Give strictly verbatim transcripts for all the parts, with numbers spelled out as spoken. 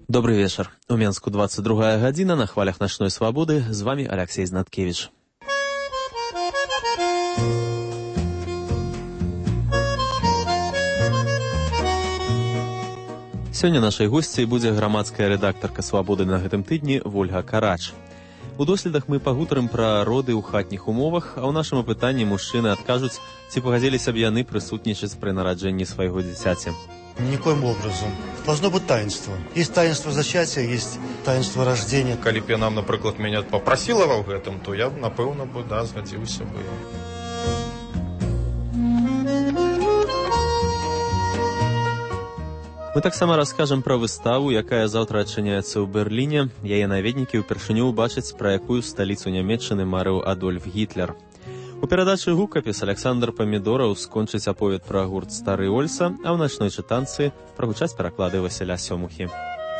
Добрый вечер. У Менску двадцать другая гадзіна, на хвалях начной свободы. З вами Алексей Знаткевич. Сёння нашай госцей будзе грамадская рэдактарка «Свабоды» на гэтым тыдні Вольга Карач. У доследах мы пагутарым пра роды ў хатніх умовах, а ў нашым апытанні мужчыны адкажуць, ці пагадзіліся б яны прысутнічаць пры нараджэнні свайго дзіцяці. Никоим образом. Должно быть таинство. Есть таинство зачатия, есть таинство рождения. Калі б яна, напрыклад, мяне папрасіла ва гэтым, то я б, напэўна, бы, да, згадзіўся бы. Мы таксама раскажам пра выставу, якая заўтра адчыняецца ў Берліне. Яе наведнікі ўпершыню ўбачаць, пра якую сталіцу Нямецчыны марыў Адольф Гітлер. У перадачы «Гукапіс» Александр Памідораў скончыць аповед пра гурт «Стары Ольса», а ў начной чытанцы прагучаць пераклады Васіля Сёмухі.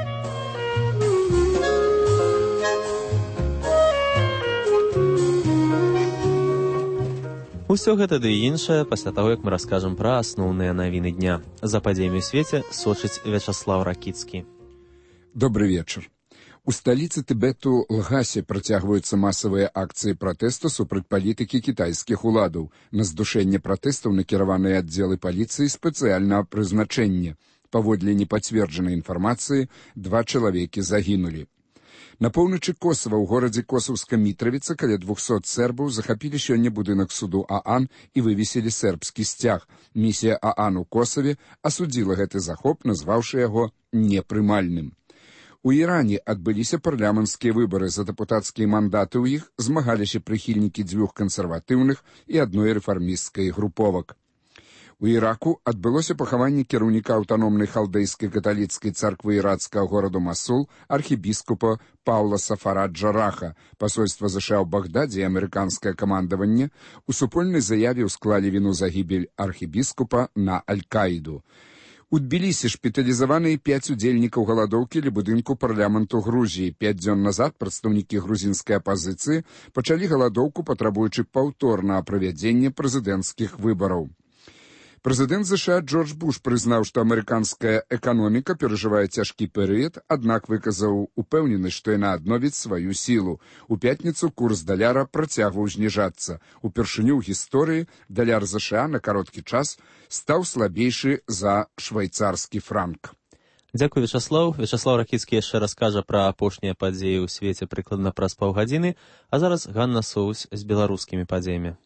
Усё гэта ды і іншае пасля таго, як мы раскажам пра асноўныя навіны дня. За падзеямі ў свеце сочыць Вячаслав Ракіцкі. Добрый вечар. У сталіцы Тыбету Лгасе працягваюцца масавыя акцыі пратэсту супраць палітыкі кітайскіх уладаў. На здушэнне пратэстаў накіраваныя аддзелы паліцыі спецыяльнага прызначэння. Паводле непацверджанай інфармацыі, два чалавекі загінулі. На поўначы Косава ў горадзе Косаўска-Мітравіца каля двухсот сербаў захапілі сёння будынак суду ААН і вывесілі сербскі сцяг. Місія ААН у Косаве асудзіла гэты захоп, назваўшы яго непрымальным. У Іране адбыліся парламенцкія выбары. За дэпутацкія мандаты ў іх змагаліся прыхільнікі дзвюх кансерватыўных і адной рэфармісцкай груповак. У Іраку адбылося пахаванне кіраўніка аўтаномнай халдэйскай каталіцкай царквы ірацкага гораду Масул архібіскупа Паўла Сафара Джараха. Пасольства ЗША ў Багдадзе і амерыканскае камандаванне у супольнай заяве ўсклалі віну за гібель архібіскупа на Аль-Каіду. У Тбілісі шпіталізаваныя пяць удзельнікаў галадоўкі ля будынку парламенту Грузіі. Пяць дзён назад прадстаўнікі грузінскай апазіцыі пачалі галадоўку, патрабуючы паўторнага правядзення прэзідэнцкіх выбараў. Прэзідэнт ЗША Джордж Буш прызнаў, што амерыканская эканоміка перажывае цяжкі перыяд, аднак выказаў упэўненасць, што яна адновіць сваю сілу. У пятніцу курс даляра працягваў зніжацца. Упершыню ў гісторыі даляр ЗША на кароткі час стаў слабейшы за швайцарскі франк. Дзякуй, Вячаслав. Вячаслав Ракіцкі яшчэ раскажа пра апошнія падзеі ў свеце прыкладна праз паўгадзіны, а зараз Ганна Соус з беларускімі падзеямі.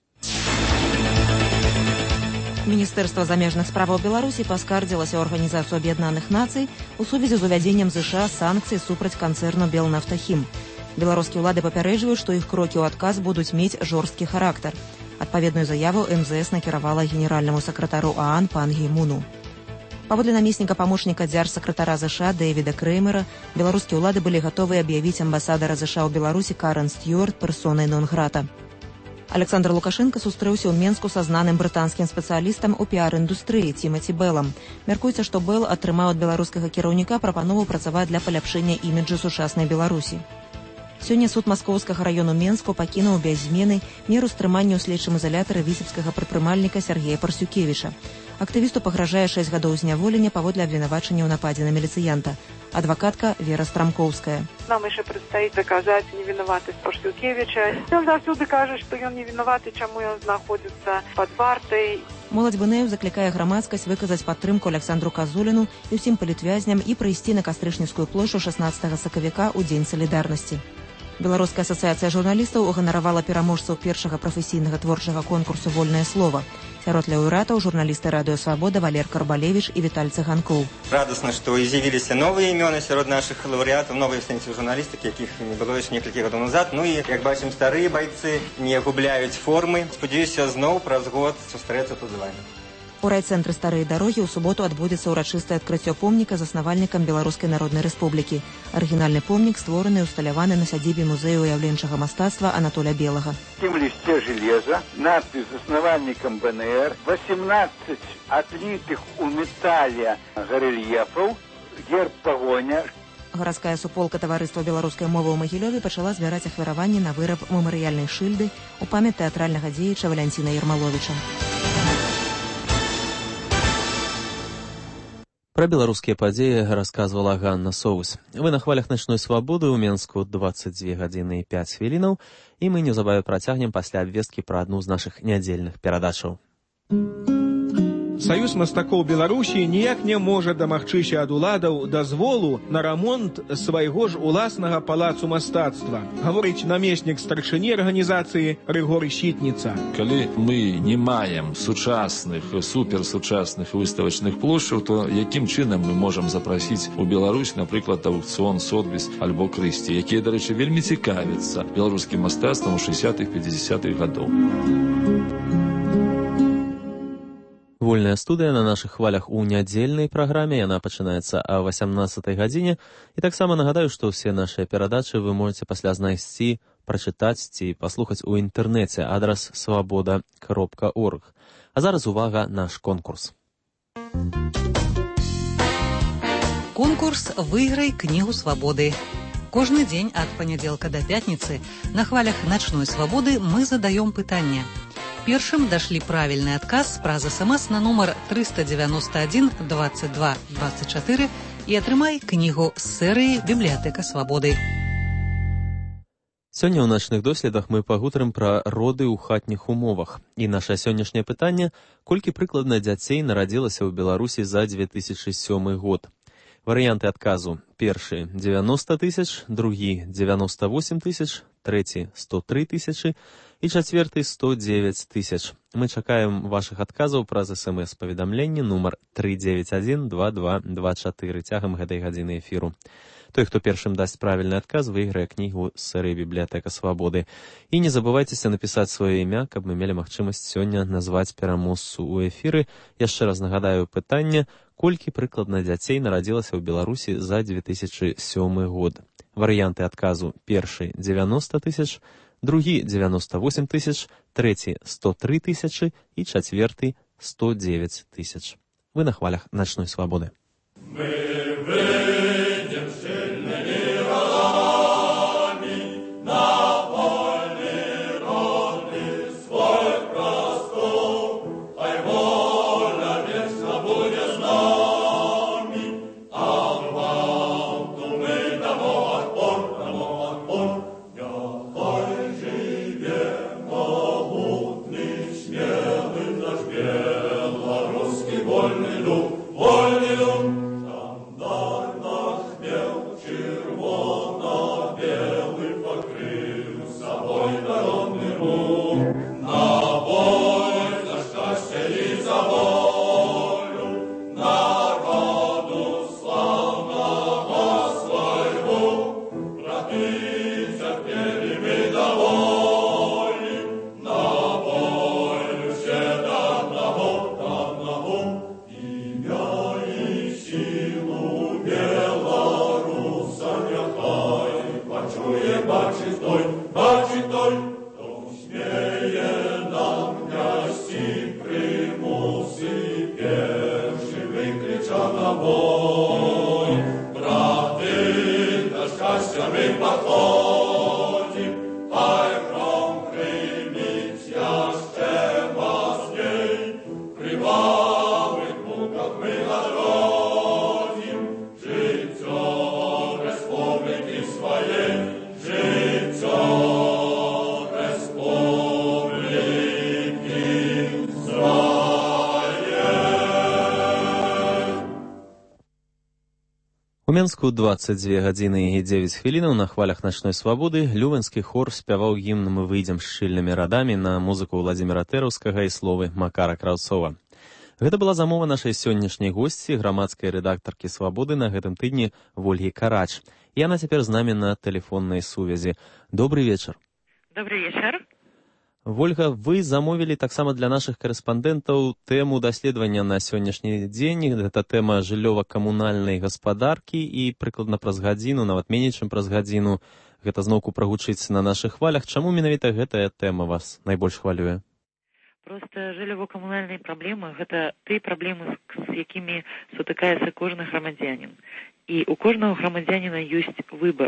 Міністэрства замежных справаў Беларусі паскардзілася ў Арганізацыю Аб'яднаных Нацый у сувязі з увядзеннем ЗША санкцый супраць канцэрну «Белнафтахім». Беларускія ўлады папярэджваюць, што іх крокі ў адказ будуць мець жорсткі характар. Адпаведную заяву МЗС накіравала генеральнаму сакратару ААН пан Гі Муну. Паводле намесніка памочніка дзяржсакратара ЗША Дэвіда Крэймера, беларускія ўлады былі гатовы аб'явіць амбасадара ЗША ў Беларусі Карен Стюарт персонай нон-грата. Александр Лукашенко сустрэўся ў Менску са знаным брытанскім спецыялістам у піар-індустрыі Тімоті Беллам. Мяркуецца, што Белл атрымаў ад беларускага кіраўніка прапанову працаваць для паляпшэння іміджу сучаснай Беларусі. Сёння суд маскоўскага раёну Менску пакінуў без змены меру стрымання ў следчым изалятары віцебскага прадпрымальніка Сергея Парсюкевіча. Актывісту пагражае шэсць гадоў зняволення паводле абвінавачання ў нападзе на міліцыянта. Адвакатка Вера Страмкоўская. Нам яшчэ прадстаіць даказаць невінаватасць Парсюкевіча. Ён заўсёды кажа, што ён не вінаваты, чаму ён знаходзіцца пад вартай. Моладзь БНЭУ заклікае грамадскасць выказаць падтрымку Александру Казуліну і ўсім палітвязням і прыйсці на Кастрычніцкую плошчу шаснаццатага сакавіка ў Дзень салідарнасці. Беларуская асацыяцыя журналістаў уганаравала пераможцаў першага прафесійнага творчага конкурсу «Вольнае слова». Сярод лаўрэатаў журналісты радыё «Свабода» Валер Карбалевіч і Віталь Цыганкоў. Радасна, што з'явіліся новыя імёны сярод нашых лаўрэатаў, новыя в сэнсе журналістык, якіх не было яшчэ некалькі гадоў назад. Ну і, як бачым, старыя байцы не губляюць формы. Спадзяюся, зноў праз год сустрэцца тут з вамі. У райцэнтры «Старыя дарогі» ў суботу адбудзецца ўрачыстае адкрыццё помніка заснавальнікам Беларускай Народнай Рэспублікі. Арыгінальны помнік створаны і усталяваны на сядзібе музею уяўленчага мастацтва Анатоля Белага. В лісце железа надпіс заснавальнікам БНР, восемнадцать адлітых у метале гарэльефаў, герб пагоня. Гарадская суполка таварыства беларускай мовы ў Магілёве пачала збіраць ахвяраванні на выраб мемарыяльнай шыльды ў памяць тэатральнага дзеяча Валянціна Ермаловіча. Пра беларускія падзеі расказвала Ганна Соус. Вы на хвалях начной свабоды ў Менску дваццаць дзве гадзіны і пяць хвілінаў, і мы неўзабаве працягнем пасля абвесткі пра адну з нашых нядзельных перадачаў. Саюз мастакоў Беларусі ніяк не можа дамагчыся ад уладаў дазволу на рамонт свайго ж уласнага палацу мастацтва, гаворыць намеснік старшыні арганізацыі Рыгор Сітніца. Калі мы не маем сучасных, суперсучасных выставачных плошчаў, то якім чынам мы можам запрасіць у Беларусь, напрыклад, аўкцыён Сотбіс альбо Крысці, якія, дарэчы, вельмі цікавяцца беларускім мастацтвам у шэсцідзятых-пяцідзясятых гадоў. Вольная студыя на нашых хвалях у нядзельнай праграме. Яна пачынаецца о васямнаццатай гадзіне. І таксама нагадаю, што ўсе нашыя перадачы вы можете пасля знайсці, прачытаць ці паслухаць у інтэрнэце. Адрас свабода кропка орг. А зараз увага, наш конкурс. Конкурс «Выйграй кнігу свабоды». Кожны дзень ад панядзелка да пятніцы на хвалях начной свабоды мы задаём пытанне. Першым дашлі правільны адказ праз смс на нумар трыста дзевяносто адзін двадцать два двадцать чатыры і атрымай кнігу з серыі «Бібліятэка свабоды». Сёння ў начных доследах мы пагутарым пра роды ў хатніх умовах. І наша сённяшняе пытанне – колькі прыкладна дзяцей нарадзілася ў Беларусі за две тысячы сёмы год? Варыянты адказу. Першы – дзевяноста тысяч, другі – дзевяноста восемь тысяч, трэці – сто тры тысячы і чацвёрты – сто дзевяць тысяч. Мы чакаем вашых адказаў праз смс-паведамленне нумар тры дзевяць адзін два два два чатыры цягам гэтай гадзіны эфіру. Той, хто першым дасць правільны адказ, выйграе кнігу з серыі «Бібліятэка свабоды». І не забывайцеся напісаць сваё імя, каб мы мелі магчымасць сёння назваць пераможцу ў эфіры. Яшчэ раз нагадаю пытанне, колькі прыкладна дзяцей нарадзілася ў Беларусі за две тысячы сёмы год. Варыянты адказу. Першы – дзевяноста тысяч, другі – дзевяноста восемь тысяч, трэці – сто тры тысячы і чацвёрты – сто дзевяць тысяч. Вы на хвалях начной свабоды. У Менску дваццаць дзве гадзіны і дзевяць хвілінаў на хвалях начной свабоды лювенскі хор спяваў гімн «Мы выйдзем шчыльнымі радамі» на музыку Владзіміра Тэраўскага і словы Макара Краўцова. Гэта была замова нашай сённяшняй госці, грамадскай рэдактаркі «Свабоды» на гэтым тыдні Вольгі Карач. І яна цяпер з намі на тэлефоннай сувязі. Добрый вечар. Добрый вечар. Вольга, вы замовілі таксама для нашых карэспандэнтаў тэму даследавання на сённяшні дзень. Гэта тэма жыллёва-камунальнай гаспадаркі і прыкладна праз гадзіну, нават меней, чым праз гадзіну, гэта зноўку прагучыць на нашых хвалях. Чаму менавіта гэтая тэма вас найбольш хвалюе? Проста жыллёва-камунальныя праблемы – гэта тыя праблемы, з якімі сутыкаецца кожны грамадзянін. І у кожнага грамадзяніна ёсць выбар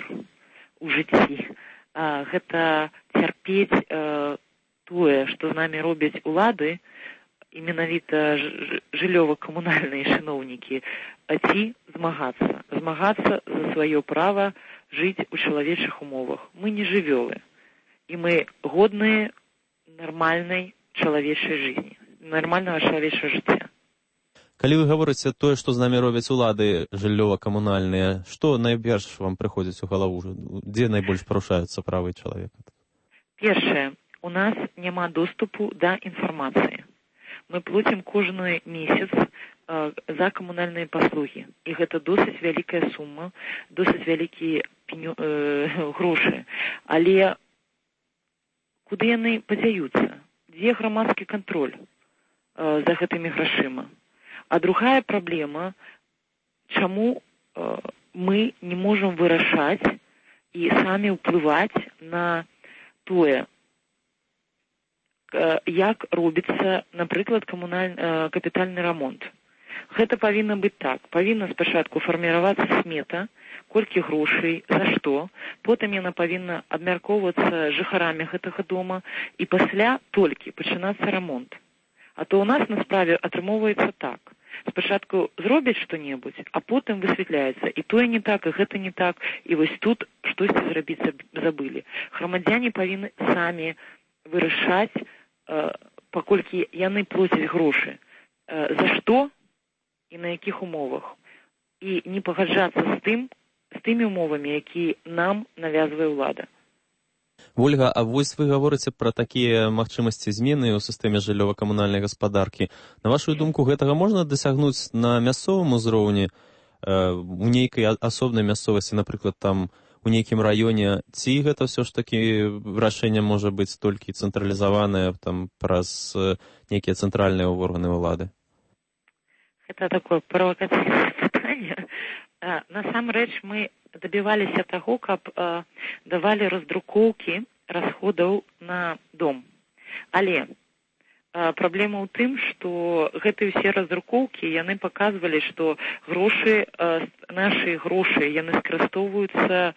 у жыцці. А, гэта цярпець а, тое, што з намі робяць улады, і менавіта жыллёва-камунальныя чыноўнікі, ці змагацца. Змагацца за сваё права жыць у чалавечых умовах. Мы не жывёлы. І мы годныя нармальнай чалавечай жыцці, нармальнага чалавечага жыцця. Калі вы гаворыце тое, што з намі робяць улады жыллёва-камунальныя, што найперш вам прыходзіць у галаву? Дзе найбольш парушаюцца правы чалавека? Першае, у нас няма доступу да інфармацыі. Мы плацім кожны месяц э, за камунальныя паслугі. І гэта досыць вялікая сума, досыць вялікія пеню, э, грошы. Але куды яны падзяюцца? Дзе грамадскі кантроль э, за гэтымі грашыма? А другая праблема, чаму э, мы не можам вырашаць і самі ўплываць на тое, як робіцца, напрыклад, камуналь... капітальны рамонт. Гэта павінна быць так. Павінна спачатку фарміравацца смета, колькі грошай, за што, потым яна павінна абмяркоўвацца жыхарамі гэтага дома, і пасля толькі пачынацца рамонт. А то ў нас на справе атрымоўваецца так. Спачатку зробяць што-небудзь, а потым высвятляецца. І тое не так, і гэта не так, і вось тут штосьці зрабіць забылі. Грамадзяне павінны самі вырашаць, э, паколькі яны плацяць грошы, э, за што і на якіх умовах. І не пагаджацца з тым, з тымі умовамі, які нам навязвае ўлада. Ольга, а вось вы гаворыце пра такія магчымасці змены ў сістэме жыллёва-камунальнай гаспадаркі. На вашу думку, гэтага можна дасягнуць на мясцовым узроўні, э, у нейкай асобнай мясцовасці, напрыклад, там у нейкім раёне, ці гэта ўсё ж такі рашэнне можа быць толькі цэнтралізаванае там праз нейкія цэнтральныя органы ўлады? Гэта такое правакацыйнае пытанне. Насамрэч мы дабіваліся таго, каб э, давалі раздрукоўкі расходаў на дом. Але э, праблема ў тым, што гэтыя ўсе раздрукоўкі, яны паказвалі, што грошы, э, нашы грошы, яны скарыстоўваюцца, э,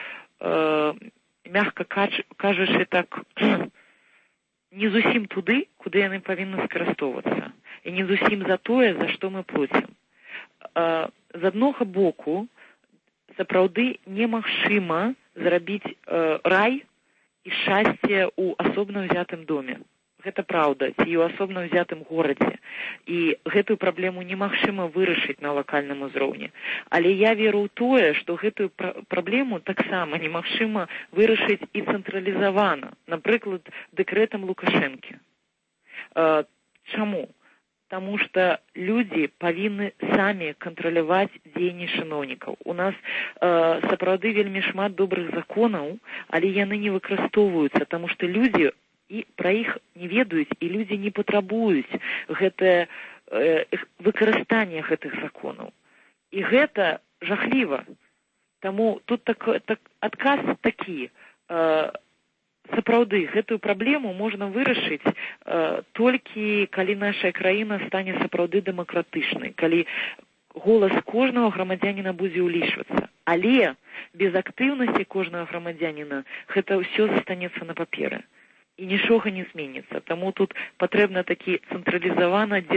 мягка кажучы так, не зусім туды, куды яны павінны скарыстоўвацца. І не зусім за тое, за што мы плацім. Э, з аднога боку, сапраўды немагчыма зрабіць э, рай і шчасце ў асобна ўзятым доме. Гэта праўда, ці ў асобна ўзятым горадзе. І гэтую праблему немагчыма вырашыць на лакальным узроўні. Але я веру ў тое, што гэтую пра- праблему таксама немагчыма вырашыць і цэнтралізавана, напрыклад, дэкрэтам Лукашэнкі. Э, чаму? Таму што людзі павінны самі кантраляваць дзеянні чыноўнікаў. У нас э, сапраўды вельмі шмат добрых законаў, але яны не выкарыстоўваюцца, таму што людзі і пра іх не ведаюць, і людзі не патрабуюць гэтае э, выкарыстанне гэтых законаў. І гэта жахліва. Таму тут так, так, адказ такі. Э, Сапраўды, гэтую праблему можна вырашыць э, толькі калі наша краіна стане сапраўды дэмакратычнай, калі голас кожнага грамадзяніна будзе ўлічвацца. Але без актыўнасці кожнага грамадзяніна гэта ўсё застанецца на паперы. І нічога не зменіцца. Таму тут патрэбна такі цэнтралізаваны,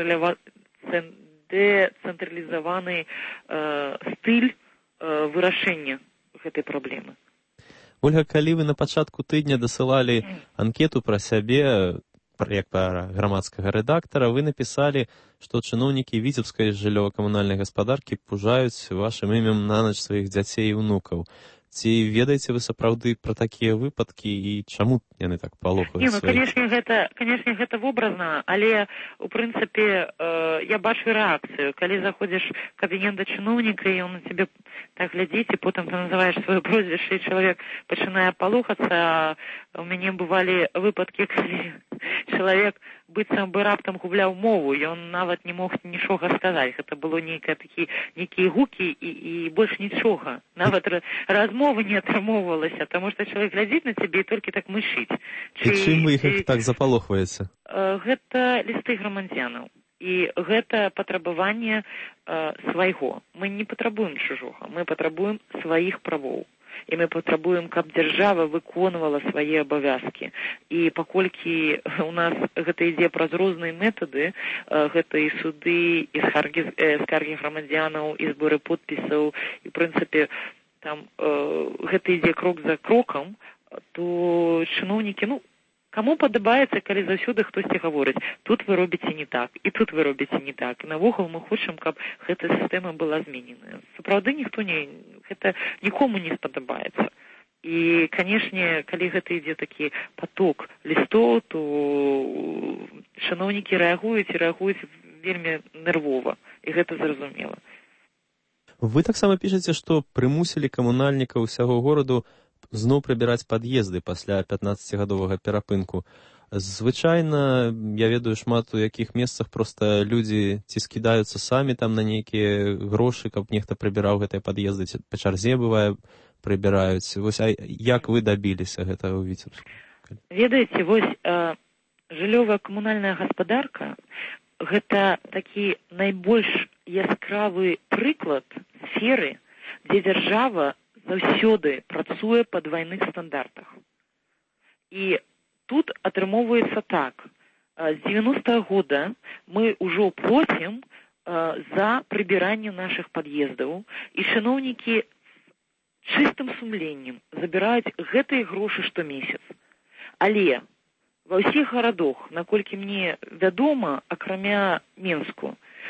дэцэнтралізаваны э, стыль э, вырашэння гэтай праблемы. Ольга, калі вы на пачатку тыдня дасылалі анкету пра сябе, як пра грамадскага рэдактара, вы напісалі, што чыноўнікі віцебскай жыллёва-камунальнай гаспадаркі пужаюць вашым імем на ноч сваіх дзяцей і ўнукаў. Ці ведаеце вы сапраўды пра такія выпадкі і чаму яны так палохаюць? Не, ну, канешне, гэта, канешне, гэта вобразна, але, у прынцыпе, э, я бачу рэакцыю. Калі заходзіш в кабінет да чыноўніка, і он на цябе так глядзіць, і потым ты называеш сваё прозвішча, і чалавек пачынае палохацца. У мяне бывалі выпадкі, калі чалавек быццам бы раптам губляў мову, і он нават не мог нічога сказаць. Гэта было нейкія такі, нейкія гукі і, і больш нічога. Нават размова не атрымоўвалася, таму што чалавек глядзіць на цябе і толькі так мышыць. І чым вы іх ці... так запалохваеце? Гэта лісты грамадзянаў. І гэта патрабаванне э, свайго. Мы не патрабуем чужога, мы патрабуем сваіх правоў. і мы патрабуем, каб дзяржава выконвала свае абавязкі. І паколькі у нас гэта ідзе праз розныя метады, гэта і суды, і скаргі, скаргі грамадзянаў, і зборы подпісаў, і, в прынцыпе, там гэта ідзе крок за крокам, то чыноўнікі, ну, каму падабаецца, калі заўсёды хтосьці гаворыць, тут вы робіце не так, і тут вы робіце не так. І навогул мы хочам, каб гэта сістэма была змененая. Сапраўды ніхто не, гэта нікому не спадабаецца. І, канешне, калі гэта ідзе такі поток лістоў, то чыноўнікі рэагуюць і рэагуюць вельмі нервова, і гэта зразумела. Вы таксама пішаце, што прымусілі камунальнікаў усяго гораду зноў прыбіраць пад'езды пасля пятнаццацігадовага перапынку. Звычайна, я ведаю шмат у якіх месцах проста людзі ці скідаюцца самі там на нейкія грошы, каб нехта прыбіраў гэтыя пад'езды, ці па чарзе, бывае, прыбіраюць. Вось, а як вы дабіліся гэтага ў Віцебску? Ведаеце, вось э, жыллёвая камунальная гаспадарка гэта такі найбольш яскравы прыклад сферы, дзе дзяржава заўсёды працуе па двайных стандартах. І тут атрымоўваецца так. З дзевяностага года мы ўжо плацім за прыбіранне нашых пад'ездаў, і чыноўнікі чыстым сумленнем забіраюць гэтыя грошы штомесяц. Але ва ўсіх гарадах, наколькі мне вядома, акрамя Менску,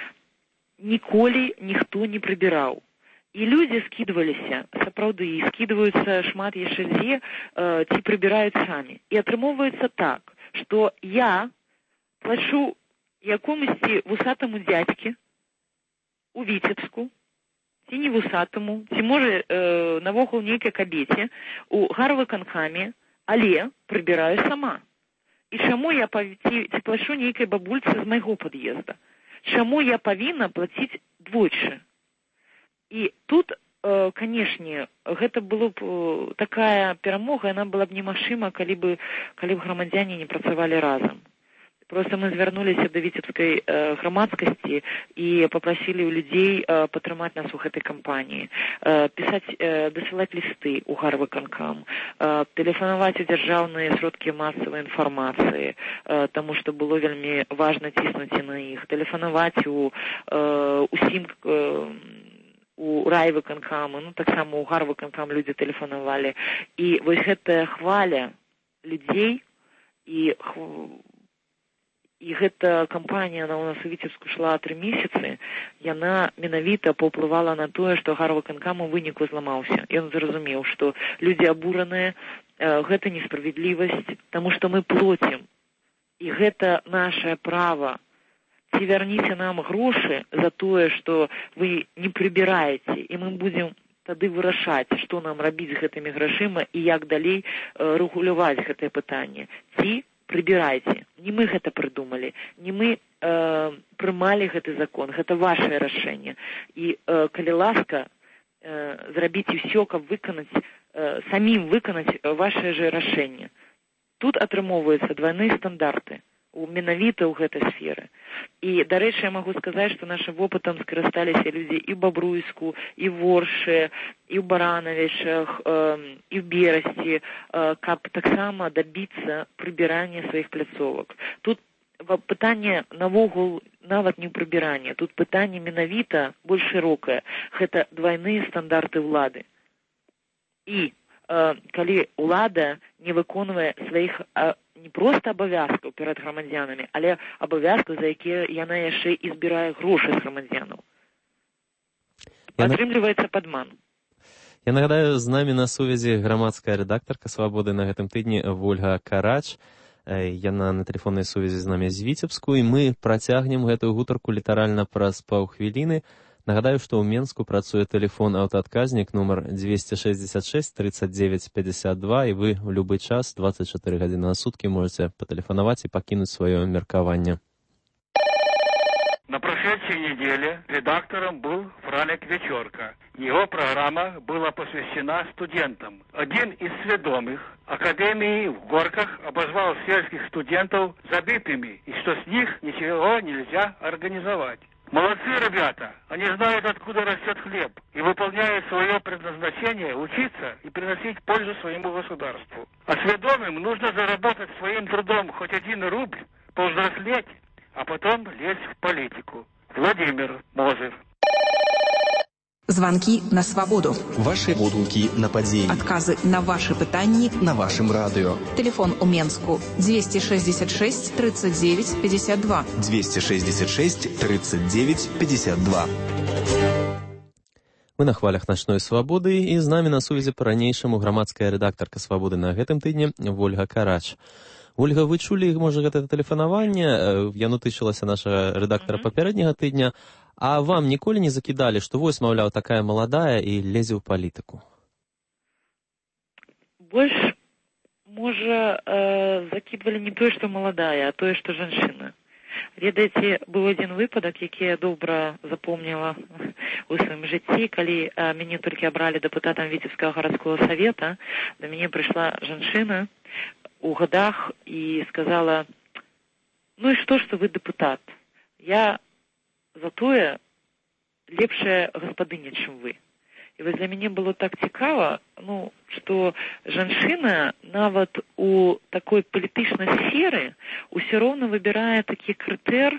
ніколі ніхто не прыбіраў. І людзі скідваліся, сапраўды, і скідваюцца шмат яшчэ дзе, э, ці прыбіраюць самі. І атрымоўваецца так, што я плачу якомусьці вусатаму дзядзькі у Віцебску, ці не вусатаму, ці можа э, навокал нейкай кабеце у гарвыканкаме, але прыбіраю сама. І чаму я пав... ці, ці плачу нейкай бабульцы з майго пад'езда? Чаму я павінна плаціць двойчы? І тут, э, канешне, гэта было б э, такая перамога, яна была б немагчыма, калі б, калі б грамадзяне не працавалі разам. Просто мы звярнуліся да віцебскай э, грамадскасці і папрасілі ў людзей э, падтрымаць нас у гэтай кампаніі, э, пісаць, э, дасылаць лісты ў гарвыканкам, э, тэлефанаваць у дзяржаўныя сродкі масавай інфармацыі, э, таму што было вельмі важна ціснуць і на іх, тэлефанаваць у э, усім э, у райвыканкамы, ну таксама ў гарвыканкам людзі тэлефанавалі. І вось гэтая хваля людзей і і гэта кампанія, она у нас у Віцебску шла тры месяцы, яна менавіта паўплывала на тое, што гарвыканкам у выніку зламаўся. Ён зразумеў, што людзі абураныя, гэта несправядлівасць, таму што мы плоцім. І гэта нашае права. Ці вярніце нам грошы за тое, што вы не прыбіраеце, і мы будзем тады вырашаць, што нам рабіць з гэтымі грашыма і як далей э, рэгуляваць гэтае пытанне. Ці прыбірайце. Не мы гэта прыдумалі, не мы э, прымалі гэты закон, гэта вашае рашэнне. І э, калі ласка, э, зрабіць усё, каб выканаць, э, самім выканаць вашае же рашэнне. Тут атрымоўваюцца двайныя стандарты. Менавіта ў гэтай сферы. І, дарэчы, я магу сказаць, што нашым вопытам скарысталіся людзі і ў Бабруйску, і ў Воршы, і ў Баранавічах, э, і ў Берасці, э, каб таксама дабіцца прыбірання сваіх пляцовак. Тут пытанне навогул нават не ў прыбіранні, тут пытанне менавіта больш шырокае. Гэта двайныя стандарты ўлады. І э, калі ўлада не выконвае сваіх э, не проста абавязкаў перад грамадзянамі, але абавязкаў, за якія яна яшчэ і збірае грошы з грамадзянаў. Атрымліваецца падман. Я нагадаю, з намі на сувязі грамадская рэдактарка «Свабоды» на гэтым тыдні Вольга Карач. Яна на тэлефоннай сувязі з намі з Віцебску, і мы працягнем гэтую гутарку літаральна праз паўхвіліны. Нагадаю, што ў Менску працуе тэлефон аўтаадказнік нумар двести шестьдесят шесть тридцать девять пятьдесят два, і вы ў любы час двадцать четыре гадзіны на суткі можете патэлефанаваць і пакінуць сваё меркаванне. На прошедшей неделе редактором был Франик Вечерка. Его программа была посвящена студентам. Один из сведомых академии в Горках обозвал сельских студентов забитыми, и что с них ничего нельзя организовать. Молодцы ребята, они знают, откуда растет хлеб, и выполняют свое предназначение учиться и приносить пользу своему государству. А сведомым нужно заработать своим трудом хоть один рубль, повзрослеть, а потом лезть в политику. Владимир Мозырь. Звонки на свободу. Ваши водгукі на падзеі. Адказы на ваши пытанні на вашым радыё. Телефон у Менску двести шестьдесят шесть тридцать девять пятьдесят два. двести шестьдесят шесть тридцать девять пятьдесят два. Мы на хвалях начной свабоды, і з намі на сувязі па-ранейшаму грамадская рэдактарка свабоды на гэтым тыдні Вольга Карач. Ольга, вы чулі, можа, гэта тэлефанаванне? Яно тычылася нашага рэдактара mm-hmm. папярэдняга тыдня. А вам ніколі не закідалі, што вось, маўляў, такая маладая і лезе ў палітыку? Больш, можа, э, закідвалі не тое, што маладая, а тое, што жанчына. Ведаеце, быў адзін выпадак, які я добра запомніла у сваім жыцці, калі э, мяне толькі абралі дэпутатам Віцебскага гарадскога савета, да мяне прыйшла жанчына у гадах і сказала: ну і што, што вы дэпутат? Я затое лепшая гаспадыня, чым вы. І вось для мяне было так цікава, ну, што жанчына нават у такой палітычнай сферы ўсё роўна выбірае такі крытэр э,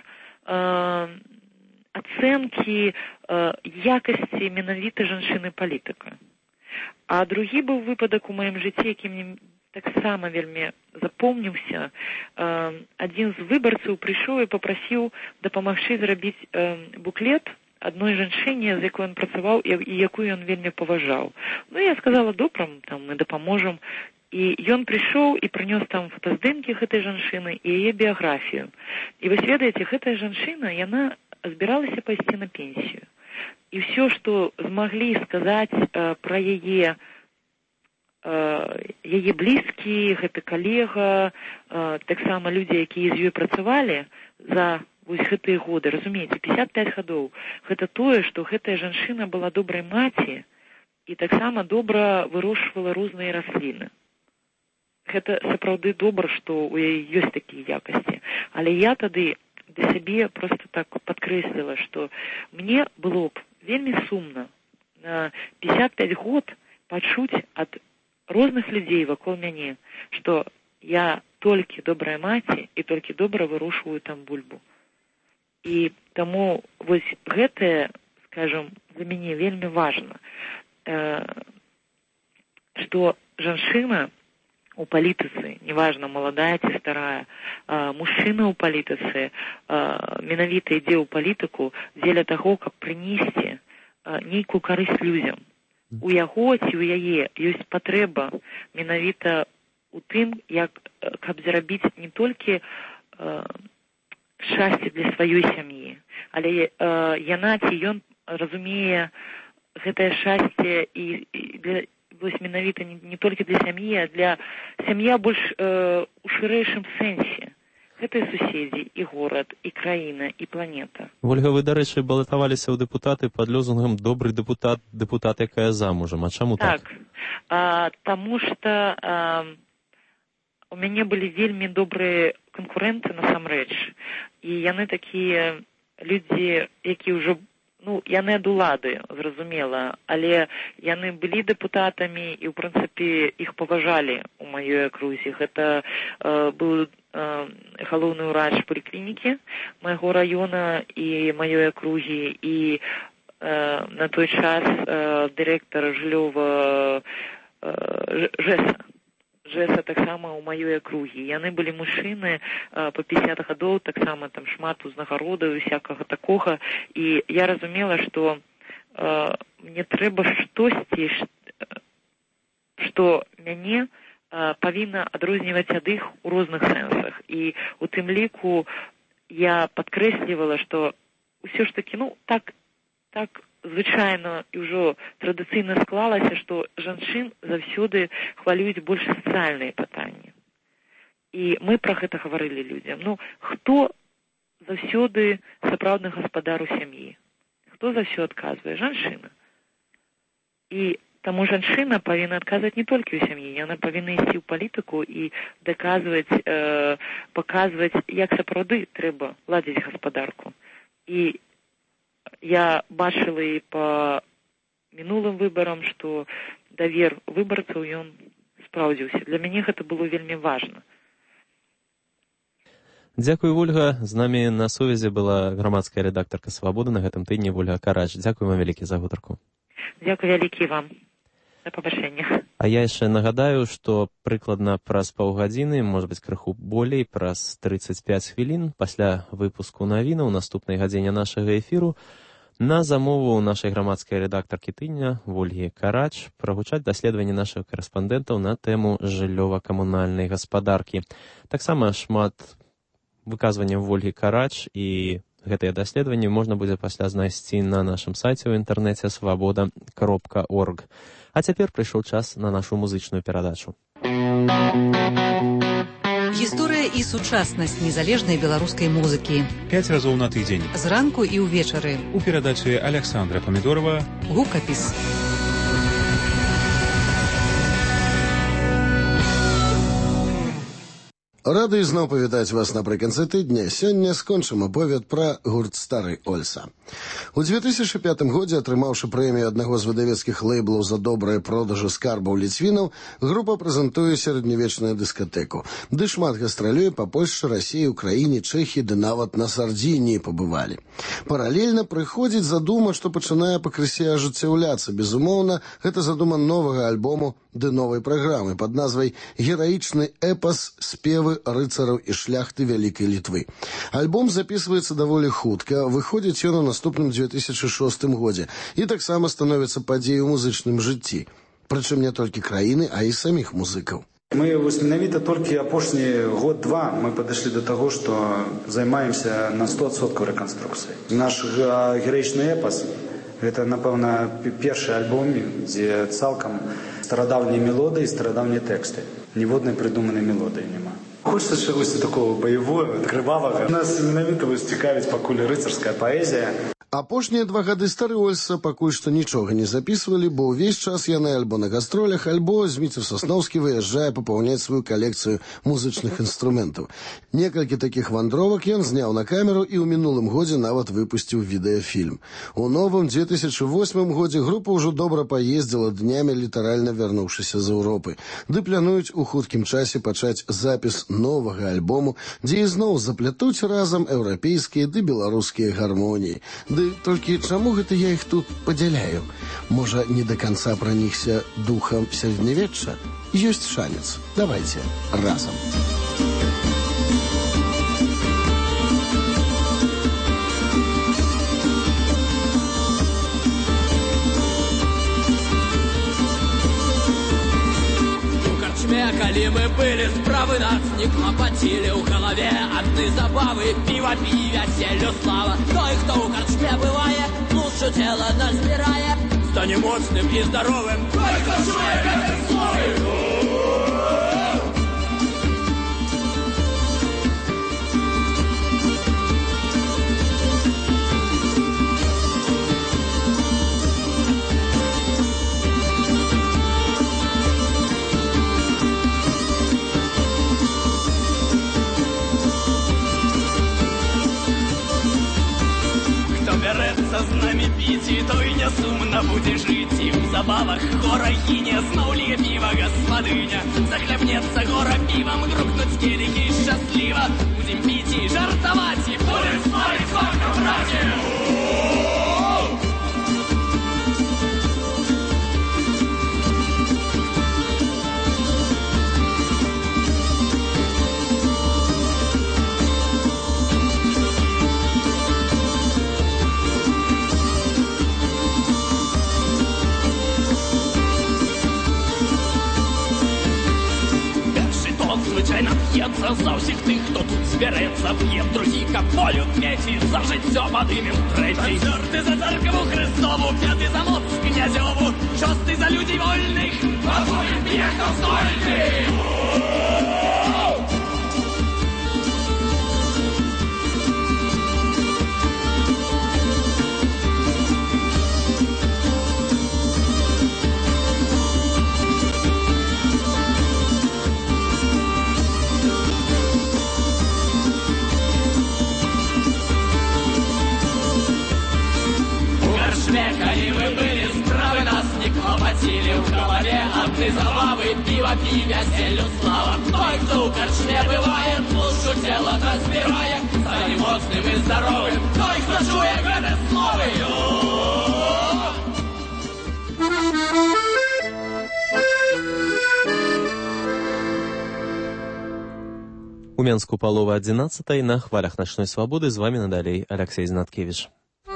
ацэнкі э, якасці менавіта жанчыны-палітыка. А другі быў выпадак у маім жыцці, які мне таксама вельмі запомніўся. Адзін з выбарцаў прыйшоў і папрасіў дапамагчы зрабіць буклет адной жанчыне, з якой ён працаваў і якую ён вельмі паважаў. Ну, я сказала: добра, там, мы дапаможам. І ён прыйшоў і прынёс там фотаздымкі гэтай жанчыны і яе біяграфію. І вы ведаеце, гэтая жанчына, яна збіралася пайсці на пенсію. І ўсё, што змаглі сказаць э, пра яе яе блізкі, гэта калега, таксама людзі, якія з ёй працавалі за вось гэтыя годы, разумееце, пятьдесят пять гадоў. Гэта тое, што гэтая жанчына была добрай маці і таксама добра вырошчвала розныя расліны. Гэта сапраўды добра, што ў яе ёсць такія якасці. Але я тады для сябе проста так падкрэсліла, што мне было б вельмі сумна на пятьдесят пять год пачуць ад розных людзей вакол мяне, што я толькі добрая маці і толькі добра вырошчваю там бульбу. І таму вось гэтае, скажам, для мяне вельмі важна, э, што жанчына у палітыцы, неважна, маладая ці старая, э, мужчына ў палітыцы, э, менавіта ідзе ў палітыку дзеля таго, каб прынесці э, нейкую карысць людзям. У яго ці ў яе ёсць патрэба менавіта у тым, як каб зарабіць не толькі э, шчасце для сваёй сям'і, але э, яна ці ён разумее гэтае шчасце і, і для, вось менавіта не, не толькі для сям'і, а для сям'я больш э, у шырэйшым сэнсе. Гэта і суседзі, і горад, і краіна, і планета. Ольга, вы, дарэчы, балатаваліся ў дэпутаты пад лозунгам «Добры дэпутат, дэпутат, якая замужам». А чаму так? Так, а, таму што а, у мяне былі вельмі добрыя канкурэнты насамрэч. І яны такія людзі, які ўжо, ну, яны ад улады, зразумела, але яны былі дэпутатамі і, ў прынцыпе, іх паважалі у маёй акрузе. Гэта а, быў галоўны ўрач паліклінікі майго раёна і маёй акругі, і э, на той час э, дырэктар жыллёва э, ЖЭСа. ЖЭСа таксама ў маёй акругі. Яны былі мужчыны э, па пятьдесят гадоў, таксама там шмат узнагародаў і всякага такога. І я разумела, што э, мне трэба штосьці, што мяне павінна адрозніваць ад іх у розных сэнсах. І у тым ліку я падкрэслівала, што ўсё ж такі, ну, так, так звычайна і ўжо традыцыйна склалася, што жанчын заўсёды хвалююць больш сацыяльныя пытанні. І мы пра гэта гаварылі людзям. Ну, хто заўсёды сапраўдны гаспадар у сям'і? Хто за ўсё адказвае? Жанчына. І таму жанчына павінна адказваць не толькі ў сям'і, яна павінна ісці ў палітыку і даказваць, э, паказваць, як сапраўды трэба ладзіць гаспадарку. І Я бачыла і па мінулым выбарам, што давер выбарцаў ён спраўдзіўся. Для мяне гэта было вельмі важна. Дзякуй, Вольга. З намі на сувязі была грамадская рэдактарка «Свабоды» на гэтым тыдні Вольга Карач. Дзякуй вам вялікі за гутарку. Дзякуй вялікі вам. Да пабачэння. А я яшчэ нагадаю, што прыкладна праз паўгадзіны, можа быць, крыху болей, праз трыццаць пяць хвілін пасля выпуску навінаў наступнай гадзіне нашага эфіру на замову нашай грамадскай рэдактаркі тыдня Вольгі Карач прагучаць даследаванні нашых карэспандэнтаў на тэму жыллёва-камунальнай гаспадаркі. Таксама шмат выказванняў Вольгі Карач, і гэтыя даследаванні можна будзе пасля знайсці на нашым сайце ў інтэрнэце свабода кропка орг. А цяпер прыйшоў час на нашу музычную перадачу. Гісторыя і сучаснасць незалежнай беларускай музыкі. Пяць разоў на тыдзень. Зранку і ўвечары. У перадачы Александра Памідорова «Гукапіс». Рады ізноў павітаць вас напрыканцы тыдня. Сёння скончым аповед пра гурт «Стары Ольса». У дзве тысячы пятым годзе, атрымаўшы прэмію аднаго з выдавецкіх лейблаў за добрыя продажы скарбаў ліцвінаў, група прэзентуе сярэднявечную дыскатэку. Ды шмат гастралюе па Польшчы, Расіі, Украіне, Чэхіі, ды нават на Сардзініі пабывалі. Паралельна прыходзіць задума, што пачынае пакрысе ажыццяўляцца. Безумоўна, гэта задума новага альбому ды новай праграмы пад назвай «Гераічны эпас. Спевы рыцараў і шляхты Вялікай Літвы». Альбом записываецца даволі хутка, выходзіць ён у наступным дзве тысячы шостым годзе і таксама становіцца падзеяй у музычным жыцці. Прычым не толькі краіны, а і саміх музыкаў. Мы вось менавіта толькі апошні год-два мы падышлі да таго, што займаемся на сто адсоткаў рэканструкцыяй. Наш гераічны эпас – гэта, напэўна, першы альбом, дзе цалкам старадаўнія мелодыі і старадаўнія тэксты. Ніводнай прыдуманай мелодыі няма. Хочется чагосьці такого баявого, крывавага. Нас менавіта вось цікавіць пакуль рыцарская паэзія. Апошнія два гады «Стары Ольса» пакуль што нічога не записывалі, бо ўвесь час яны альбо на гастролях, альбо Зміцер Сасноўскі выязджае папаўняць сваю калекцыю музычных інструментаў. Некалькі такіх вандровак ён зняў на камеру і ў мінулым годзе нават выпусціў відэафільм. У новым дзве тысячы восьмым годзе група ўжо добра паездзіла днямі, літаральна вярнуўшыся з Еўропы. Ды плануюць у хуткім часе пачаць запіс новага альбому, дзе ізноў заплятуць разам еўрапейскія ды беларускія гармоніі. Ды толькі чаму гэта я іх тут падзяляю? Можа, не да канца пранікся духам сярэднявечча? Ёсць шанец. Давайце разам. Калі мы былі справы, нас не клапацілі ў галаве адны забавы, піва, пі, вяселлю, слава. Той, хто ў карчме бывае, лучше цела назбірае, стане моцным і здаровым. Той, хто чуе гэты словы. З нами піці, той не сумна будзе жыць, і ў забавах гора гіне, зноў ліе піва гаспадыня. Захлябнецца гора півам, грукнуць келіхі шчасліва. Будзем піць і жартаваць, і будем славіць факта, браце! Звичайно, п'ється за всіх тих, хто тут збереться, п'є другі каполю третій, за життя подимем третій. Четвертий за церкву Христову, п'ятий за моц князьову, шостий за людей вольних, а твоїм п'є хто стольний. адны забавы, піва пі, вяселлю слава. Той, хто ў карчме бывае, тлушчу цела разбірае, стане моцным і здаровым. Той, хто чуе гэты словы. У Менску палова одиннадцатой на хвалях ночной свободы. З вами надалей Алексей Знаткевич.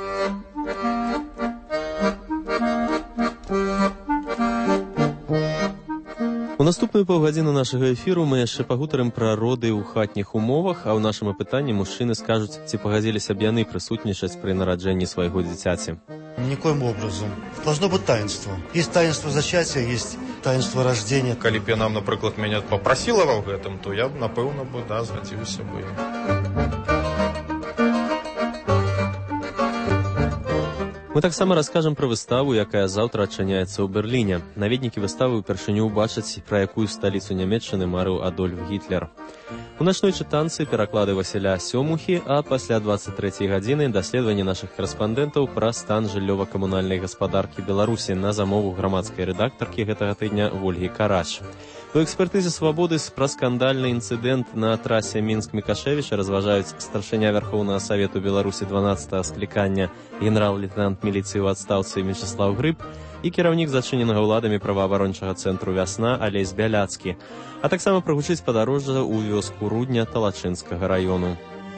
У наступную паўгадзіну нашага эфіру мы яшчэ пагутарым пра роды ў хатніх умовах, а ў нашым апытанні мужчыны скажуць, ці пагадзіліся б яны прысутнічаць пры нараджэнні свайго дзіцяці. Никоим образом. Должно быть таинство. Есть таинство зачатия, есть таинство рождения. Калі б яна, напрыклад, мяне папрасіла ва гэтым, то я б, напэўна, бы, да, згадзіўся бы. Мы таксама раскажам пра выставу, якая заўтра адчыняецца ў Берліне. Наведнікі выставы ўпершыню ўбачаць, пра якую сталіцу Нямецчыны марыў Адольф Гітлер. У начной чытанцы пераклады Васіля Сёмухі, а пасля двадцать трэцяй гадзіны даследаванні нашых карэспандэнтаў пра стан жыллёва-камунальнай гаспадаркі Беларусі на замову грамадскай рэдактаркі гэтага тыдня Вольгі Карач. У экспертызе «Свабоды» пра скандальны інцыдэнт на трасе Мінск-Мікашевіч разважаюць старшыня Вярхоўнага Савету Беларусі дванаццатага склікання генерал-лейтенант міліцыі ў адстаўцы Мечыслаў Грыб і кіраўнік зачыненага ўладамі праваабарончага цэнтру «Вясна» Алесь Бяляцкі, а таксама прагучыць падарожжа ў вёску Рудня Талачынскага раёну.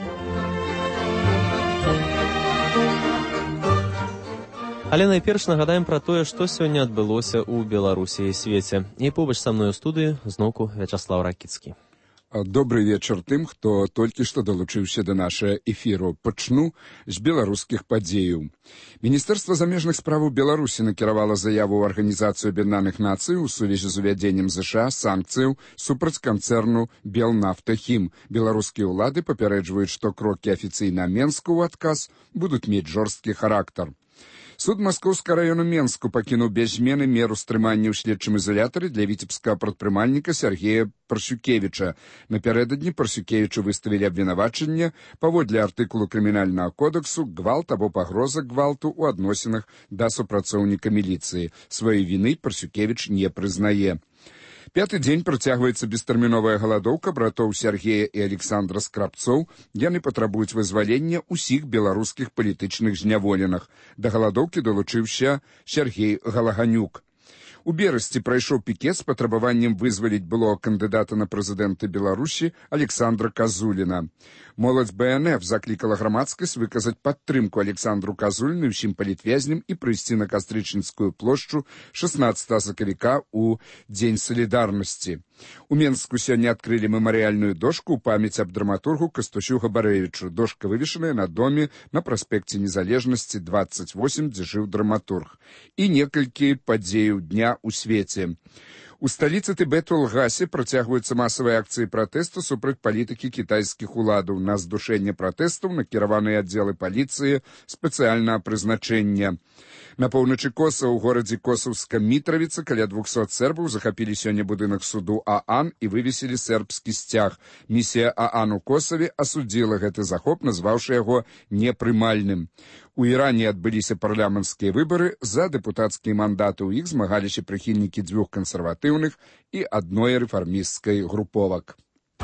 Але найперш нагадаем пра тое, што сёння адбылося ў Беларусі і свеце. І побач са мной у студыі зноўку Вячаслаў Ракіцкі. Добрый вечар тым, хто толькі што далучыўся да нашага эфіру. Пачну з беларускіх падзеяў. Міністэрства замежных справаў Беларусі накіравала заяву ў Арганізацыю Аб'яднаных Нацый у сувязі з увядзеннем ЗША санкцыяў супраць канцэрну «Белнафтахім». Беларускія ўлады папярэджваюць, што крокі афіцыйна Менску ў адказ будуць мець жорсткі характар. Суд Маскоўскага раёну Менску пакінуў без змены меру стрымання ў следчым изолятары для віцебскага прадпрымальніка Сергея Парсюкевіча. Напярэдадні Парсюкевічу выставілі абвінавачанне паводле артыкулу крымінальнага кодексу гвалт або пагроза гвалту ў адносінах да супрацоўніка міліцыі. Сваёй віны Парсюкевіч не прызнае. Пяты дзень працягваецца бестэрміновая галадоўка братоў Сергея і Александра Скрабцоў. Яны патрабуюць вызвалення ўсіх беларускіх палітычных зняволеных. Да галадоўкі далучыўся Сергей Галаганюк. У берасці прайшоў пікет з патрабаваннем вызваліць былога кандыдата на прэзідэнта Беларусі Александра Казуліна. Моладзь Бэ Эн Эф заклікала грамадскасць выказаць падтрымку Александру Казуліну і ўсім палітвязням і прыйсці на Кастрычніцкую плошчу шаснаццатага сакавіка ў Дзень салідарнасці. У Менску сёння адкрылі мемарыяльную дошку ў памяць аб драматургу Кастусю Габарэвічу. Дошка вывешаная на доме на праспекце Незалежнасці двадцать восемь, дзе жыў драматург. І некалькі падзеяў дня у свеце. У сталіцы Тыбету Лгасе працягваюцца масавыя акцыі пратэсту супраць палітыкі кітайскіх уладаў. На здушэнне пратэстаў накіраваныя аддзелы паліцыі спецыяльнага прызначэння. На поўначы Косава ў горадзе Косаўска-Мітравіца каля двухсот сербаў захапілі сёння будынак суду ААН і вывесілі сербскі сцяг. Місія ААН у Косаве асудзіла гэты захоп, назваўшы яго непрымальным. У Іране адбыліся парламенцкія выбары, за дэпутацкія мандаты ў іх змагаліся прыхільнікі дзвюх кансерватыўных і адной рэфармісцкай груповак.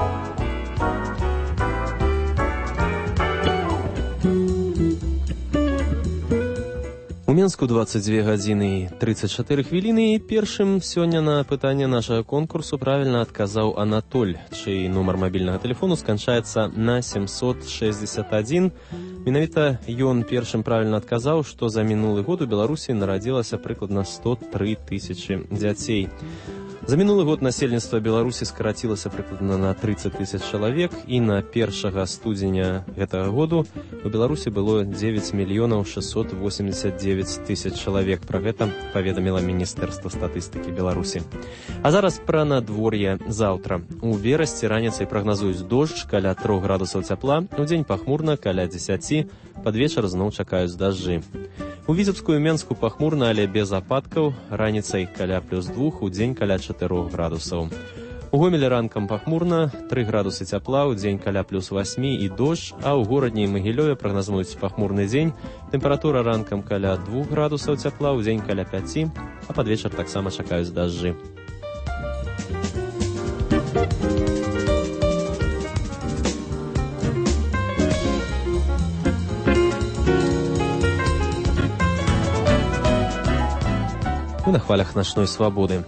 У Менску двадцать две гадзіны тридцать чатыры хвіліны, і першым сёння на пытанне нашага конкурсу правільна адказаў Анатоль, чый нумар мабільнага тэлефону сканчаецца на семьсот шестьдесят один. Менавіта ён першым правільна адказаў, што за мінулы год у Беларусі нарадзілася прыкладна сто тры тысячы дзяцей. За мінулы год насельніцтва Беларусі скарацілася прыкладна на тридцать тысяч чалавек, і на першага студзеня гэтага году у Беларусі было девять мільёнаў шестьсот восемьдесят девять тысяч чалавек. Пра гэта паведаміла Міністэрства статыстыкі Беларусі. А зараз пра надвор'е заўтра. У верасці раніцай прагназуюць дождж каля трох градусаў цяпла, удзень пахмурна каля дзесяці, пад вечар зноў чакаюць дажджы. У Віцебску і Менску пахмурна, але без ападкаў, раніцай каля плюс двух, удзень каля чатырох градусаў. У Гомелі ранкам пахмурна, тры градусы цяпла, удзень каля плюс восьмі і дождж, а ў горадні і Магілёве прагназуюць пахмурны дзень, тэмпература ранкам каля двух градусаў цяпла, удзень каля пяці, а пад вечар таксама чакаюць дажджы. Мы на хвалях начной свабоды.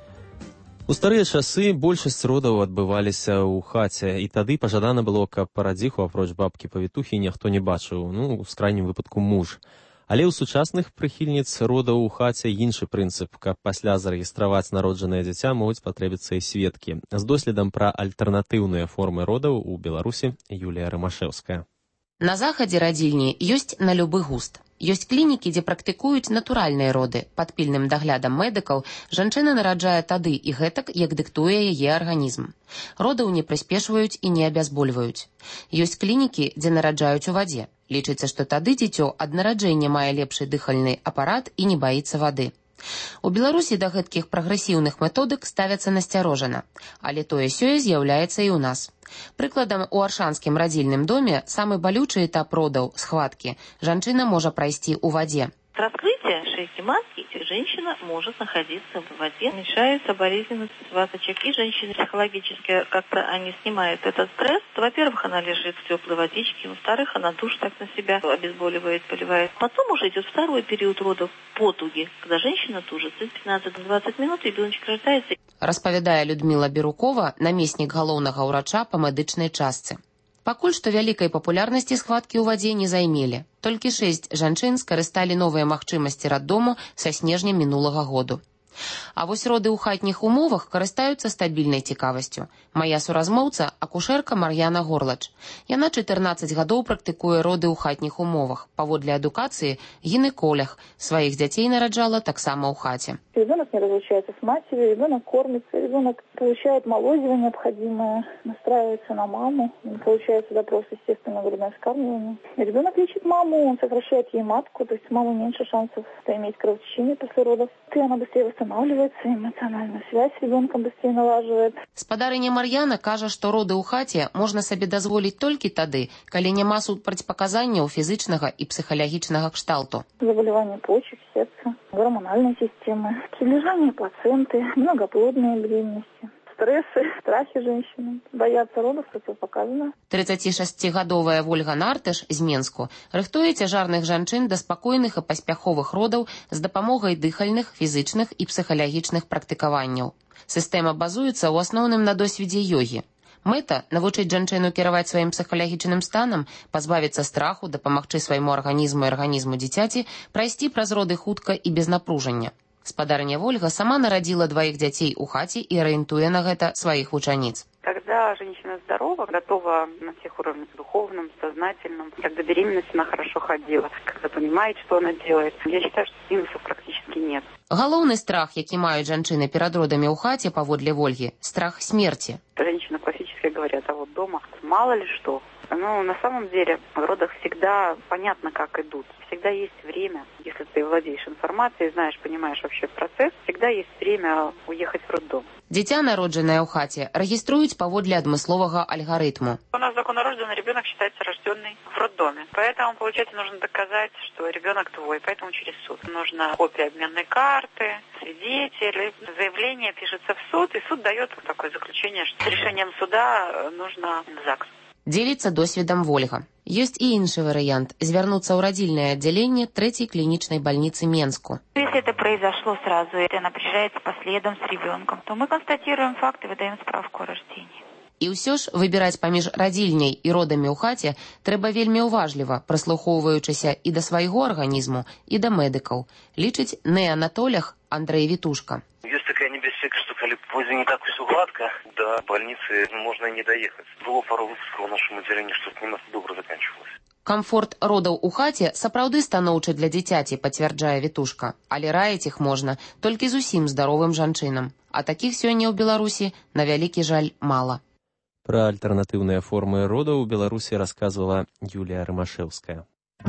У старыя часы большасць родаў адбываліся ў хаце, і тады пажадана было, каб парадзіху апроч бабкі-павітухі ніхто не бачыў, ну, у крайнім выпадку муж. Але ў сучасных прыхільніц родаў у хаце іншы прынцып, каб пасля зарэгістраваць народжанае дзіця могуць патрэбіцца і сведкі. З доследам пра альтэрнатыўныя формы родаў у Беларусі Юлія Рымашэўская. На захадзе радзільні ёсць на любы густ. Ёсць клінікі, дзе практыкуюць натуральныя роды. Пад пільным даглядам медыкаў жанчына нараджае тады і гэтак, як дыктуе яе арганізм. Родаў не прыспешваюць і не абязбольваюць. Ёсць клінікі, дзе нараджаюць у вадзе. Лічыцца, што тады дзіцё ад нараджэння мае лепшы дыхальны апарат і не баіцца вады. У Беларусі да гэткіх прагрэсіўных методык ставяцца насцярожана, але тое-сёе з'яўляецца і ў нас. Прыкладам, у аршанскім радзільным доме самы балючы этап родаў, схваткі, жанчына можа прайсці ў вадзе. С раскрытия шейки матки женщина может находиться в воде. Уменьшается болезненность сваточек. И женщины психологически как-то они снимают этот стресс. Во-первых, она лежит в теплой водичке. Во-вторых, она душ так на себя обезболивает, поливает. Потом уже идет второй период родов потуги, когда женщина тужится. пятнадцать-двадцать минут ребеночек рождается. Распавядае Людмила Бірукова, намеснік галоўнага ўрача па медычнай частцы. Пакуль што вялікай папулярнасці схваткі ў вадзе не займелі. Толькі шэсць жанчын скарысталі новыя магчымасці раддому са снежня мінулага году. А вось роды ў хатніх умовах карыстаюцца стабільнай цікавасцю. Мая суразмоўца – акушэрка Мар'яна Горлач. Яна чатырнаццаць гадоў практыкуе роды ў хатніх умовах. Паводле адукацыі – гінеколог. Сваіх дзяцей нараджала таксама ў хаце. Ребенок не разлучается с матерью, ребенок кормится, ребенок получает молозиво необходимое, настраивается на маму, получается допрос, естественно, грудное вскармливание. Ребенок лечит маму, он сокращает ей матку, то есть у мамы меньше шансов иметь кровотечение после родов. И она быстрее восстанавливается, эмоциональную связь с ребенком быстрее налаживает. Спадарыня Мар'яна кажа, што роды ў хаце можна сабе дазволіць толькі тады, калі няма супрацьпаказанняў фізычнага і псіхалагічнага кшталту. Заболевания почек, сердца, гормональной системы, прилежание плаценты, многоплодные беременности. Стрессы, страхи женщины, боятся родов противопоказано. трыццацішасцігадовая Вольга Нартыш з Менску рыхтуе цяжарных жанчын да спакойных і паспяховых родаў з дапамогай дыхальных, фізычных і псіхалагічных практыкаванняў. Сістэма базуецца ў асноўным на досведзе йогі. Мэта – навучыць жанчыну кіраваць сваім псіхалагічным станам, пазбавіцца страху, дапамагчы свайму арганізму і арганізму дзіцяці, прайсці праз роды хутка і без напружання. Спадарыня Вольга сама нарадзіла дваіх дзяцей у хаце і арыентуе на гэта сваіх вучаніц. Когда женщина здорова, готова на всех уровнях, духовном, сознательном, когда беременность она хорошо ходила, когда понимает, что она делает, я считаю, что минусов практически нет. Галоўны страх, які маюць жанчыны перад родамі ў хаце, паводле Вольгі – страх смерти. Женщины классически говорят, а вот дома мало ли что. Ну, на самом деле, в родах всегда понятно, как идут. Всегда есть время, если ты владеешь информацией, знаешь, понимаешь вообще процесс, всегда есть время уехать в роддом. Дзіця, народжанае ў хаце, рэгіструюць паводле адмысловага алгарытму. У нас законорожденный ребенок считается рожденный в роддоме. Поэтому, получается, нужно доказать, что ребенок твой, поэтому через суд. Нужна копия обменной карты, свидетель, заявление пишется в суд, и суд дает такое заключение, что с решением суда нужно в ЗАГС. Дзеліцца досведам Вольга. Ёсць і іншы варыянт – звярнуцца ў радзільнае аддзяленне трэцяй клінічнай больницы Менску. Если это произошло сразу, и она приезжает по следам с ребенком, то мы констатируем факт и выдаем справку о рождении. І ўсё ж выбіраць паміж радзільняй і родамі ў хаце трэба вельмі уважліва, прыслухоўваючыся і да свайго арганізму, і да медыкаў, лічыць неанатолог Андрей Вітушка. Есть такая небяспека, что коли поезде не так все гладко, до больницы можно и не доехать. Было пару выпусков в нашем отделении, что это не настолько добро заканчивалось. Камфорт родаў у хаце сапраўды станоўчы для дзіцяці, пацвярджае Вітушка, але раіць іх можна толькі зусім здаровым жанчынам. А такіх сёння ў Беларусі, на вялікі жаль, мала. Пра альтэрнатыўныя формы родаў у Беларусі расказвала Юлія Рымашэўская.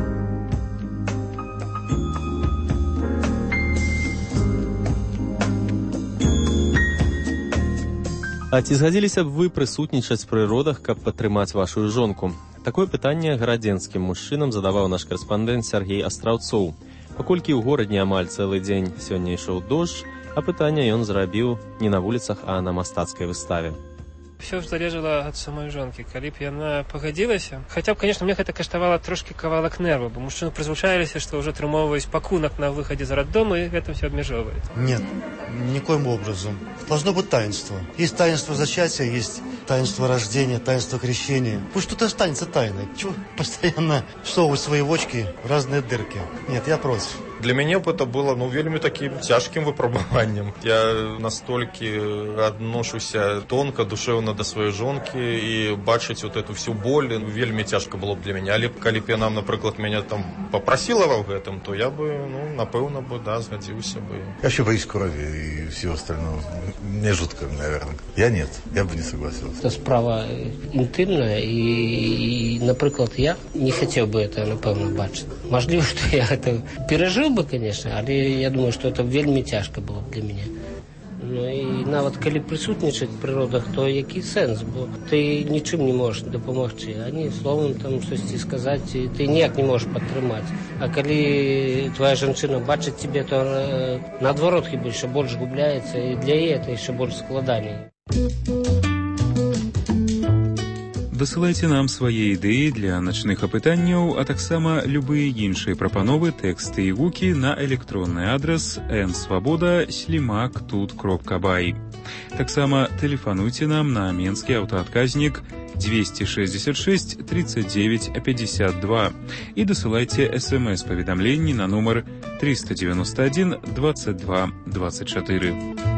А ці згадзіліся б вы прысутнічаць пры родах, каб падтрымаць вашу жонку? Такое пытанне гарадзенскім мужчынам задаваў наш карэспандэнт Сергей Астраўцоў. Паколькі ў горадзе амаль цэлы дзень сёння ішоў дождж, а пытанне ён зрабіў не на вуліцах, а на мастацкай выставе. Все ж залежало ад самой жонкі. Калі б яна пагадзілася, хаця б, конечно, мне гэта каштавала трошки кавалак нерву, бо мужчыны прызвычаіліся, што ўжо атрымоўваюць пакунак на выхадзе з роддома, і гэтым все абмяжоўваецца. Нет, никоим образом. Должно быть таинство. Есть таинство зачатия, есть таинство рождения, таинство крещения. Пусть что-то останется тайной. Чего постоянно всовывать свои вочки в разные дырки? Нет, я против. Для мяне б это было, ну, вельмі таким цяжкім выпрабаваннем. Я настолькі адношуся тонка, душевно до сваёй жонкі, і бачыць вот эту всю боль вельмі цяжка было б для мяне. Але калі б яна, напрыклад, мяне там попросила ва гэтым, то я бы, ну, напэўна бы, да, згадзіўся бы. Я еще боюсь крови и всего остального. Мне жутко, наверное. Я нет, я бы не согласился. Это справа интимная, и, и, например, я не хотел бы это, напевно, бачить. Можливо, что я это пережил бы, конечно, але я думаю, что это вельми тяжко было б для меня. Ну і нават калі присутнічаць в природах, то який сенс, бо ти нічим не можеш допомогти, ані словом там щось сказати, ти ніяк не можеш підтримати. А коли твоя жінка бачить тебе, то наоборот хіба ще більше губляється, і для її це ще більш складання. Дасылайце нам свае ідэі для начных апытанняў, а таксама любыя іншыя прапановы, тэксты і гукі на электронны адрас эн свабода слімак тут кропка бай. Таксама тэлефануйце нам на менскі аўтаадказнік двести шестьдесят шесть тридцать девять пятьдесят два і дасылайце смс-паведамленні на нумар триста девяносто один двадцать два двадцать четыре.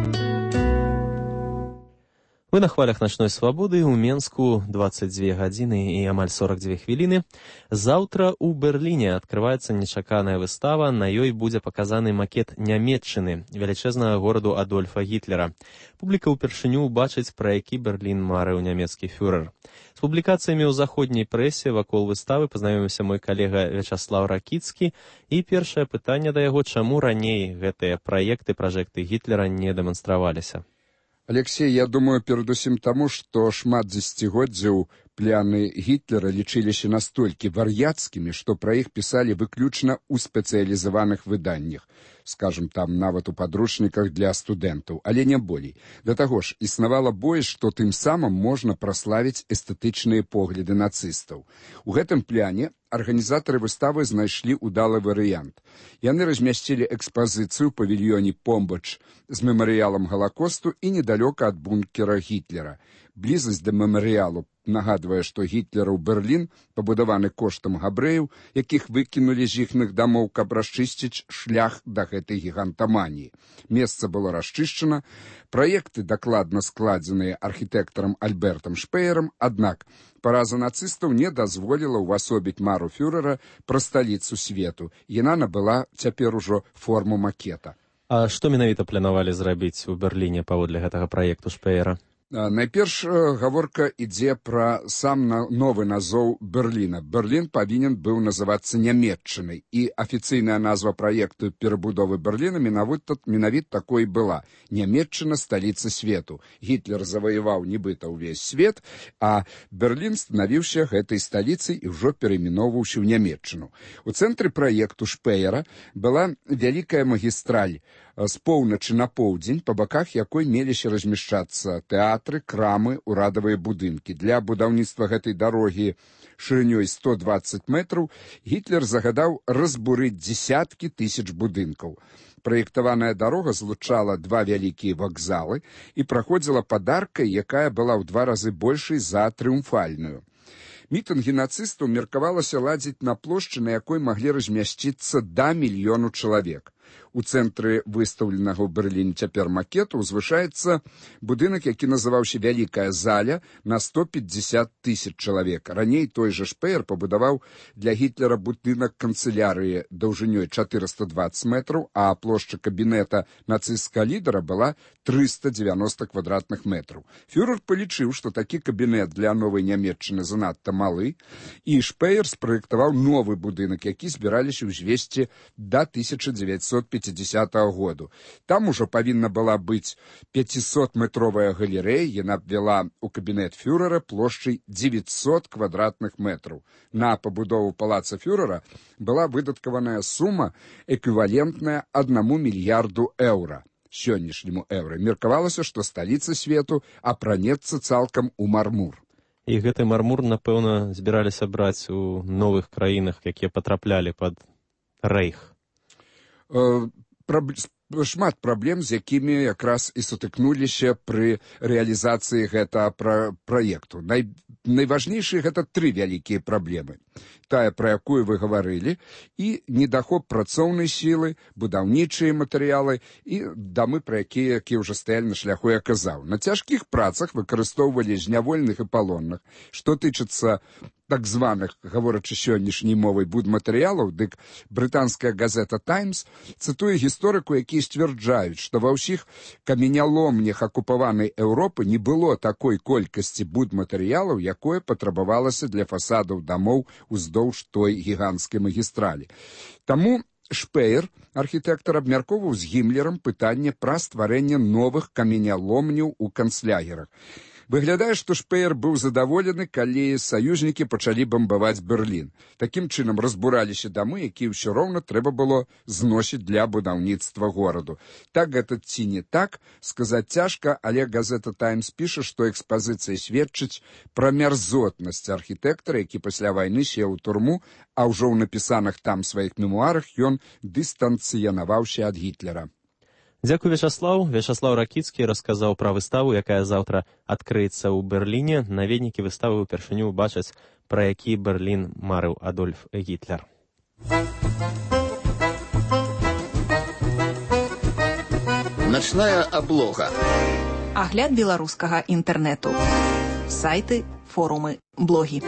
Вы на хвалях начной свабоды ў Менску двадцать две гадзіны і амаль сорок две хвіліны. Заўтра ў Берліне адкрываецца нечаканая выстава, на ёй будзе паказаны макет Нямецчыны, велічэзнага гораду Адольфа Гітлера. Публіка ўпершыню ўбачыць, пра які Берлін марыў нямецкі фюрэр. З публікацыямі ў заходняй прэсе вакол выставы пазнаёміўся мой калега Вячаслав Ракіцкі, і першае пытанне да яго, чаму раней гэтыя праекты, пражэкты Гітлера не дэманстраваліся. Алексей, я думаю, перадусім таму, што шмат дзесяцігоддзяў пляны Гітлера лічыліся настолькі вар'яцкімі, што пра іх пісалі выключна ў спецыялізаваных выданнях, скажем, там нават у падручніках для студэнтаў, але не болей. Да таго ж, існавала боязь, што тым самым можна праславіць эстэтычныя погляды нацыстаў. У гэтым пляне арганізатары выставы знайшлі ўдалы варыянт. Яны размясцілі экспазіцыю ў павільёне «Помбач» з мемарыялам Галакосту і недалёка ад бункера Гітлера. Блізасць да мемарыялу нагадвае, што гітлераў Берлін пабудаваны коштам габрэяў, якіх выкінулі з іхных дамоў, каб расчысціць шлях да гэтай гігантаманіі. Месца было расчышчана, праекты дакладна складзеныя архітэктарам Альбертам Шпеерам, аднак параза нацыстаў не дазволіла ўвасобіць мару фюрэра пра сталіцу свету. Яна набыла цяпер ужо форму макета. А што менавіта планавалі зрабіць у Берліне паводле гэтага праекту Шпеера? Найперш гаворка ідзе пра сам новы назоў Берліна. Берлін павінен быў называцца Нямецчынай, і афіцыйная назва праекту перабудовы Берліна менавіта, менавіта такой была. Нямецчына — сталіца свету. Гітлер заваяваў нібыта ўвесь свет, а Берлін станавіўся гэтай сталіцай і ўжо перайменоўваўся ў Нямецчыну. У цэнтры праекту Шпеера была вялікая магістраль з поўначы на поўдзень, па баках якой меліся размяшчацца тэатры, крамы, урадавыя будынкі. Для будаўніцтва гэтай дарогі шырынёй сто двадцать метраў Гітлер загадаў разбурыць дзесяткі тысяч будынкаў. Праектаваная дарога злучала два вялікія вакзалы і праходзіла пад аркай, якая была ў два разы большай за трыумфальную. Мітынгі нацыстаў меркавалася ладзіць на плошчы, на якой маглі размясціцца да мільёну чалавек. У цэнтры выстаўленага ў Берліне цяпер макету ўзвышаецца будынак, які называўся «Вялікая заля» на сто пятьдесят тысяч чалавек. Раней той жа Шпеер пабудаваў для Гітлера будынак канцылярыі даўжынёй чатырыста двадцать метраў, а плошча кабінета нацысцкага лідара была триста девяносто квадратных метраў. Фюрер палічыў, што такі кабінет для новай Нямецчыны занадта малы, і Шпеер спраектаваў новы будынак, які збіраліся ўзвесці да тысяча дзевяцьсот пятидесятого году. Там ужо павінна была быць пятисотметровая галерэя, яна ввела ў кабінет фюрера плошчай девятьсот квадратных метраў. На пабудову палаца фюрера была выдаткаваная сума, эквівалентная аднаму мільярду еўра. сённяшняму еўра. Меркавалася, што сталіца свету апранецца цалкам у мармур. І гэты мармур, напэўна, збіраліся браць у новых краінах, якія патраплялі пад рэйх. Э, праб... Шмат праблем, з якімі якраз і сутыкнуліся пры рэалізацыі гэтага пра... праекту. Най... Найважнейшыя гэта тры вялікія праблемы. Тая, пра якую вы гаварылі, і недахоп працоўнай сілы, будаўнічыя матэрыялы і дамы, пра якія, якія ўжо стаялі на шляху, я казаў. На цяжкіх працах выкарыстоўвалі зняволеных і палонных. Што тычыцца так званых, гаворачы сённяшняй мовай, будматэрыялаў, дык брытанская газета «Таймс» цытуе гісторыку, які сцвярджаюць, што ва ўсіх каменяломнях акупаванай Еўропы не было такой колькасці будматэрыялаў, якое патрабавалася для фасадаў дамоў уздоўж той гіганцкай магістралі. Таму Шпеер, архітэктар, абмяркоўваў з Гімлерам пытанне пра стварэнне новых каменяломняў у канцлягерах. Выглядае, што Шпеер быў задаволены, калі саюзнікі пачалі бамбаваць Берлін. Такім чынам разбураліся дамы, якія ўсё роўна трэба было зносіць для будаўніцтва гораду. Так гэта ці не так, сказаць цяжка, але газета «Таймс» піша, што экспазіцыя сведчыць пра мярзотнасць архітэктара, які пасля вайны сеў у турму, а ўжо ў напісаных там сваіх мемуарах ён дыстанцыянаваўся ад Гітлера. Дзякуй, Вячаслаў. Вячаслаў Ракіцкі расказаў пра выставу, якая заўтра адкрыецца ў Берліне. Наведнікі выставы ўпершыню ўбачаць, пра які Берлін марыў Адольф Гітлер. Начная аблога. Агляд беларускага інтэрнэту. Сайты, форумы, блогі.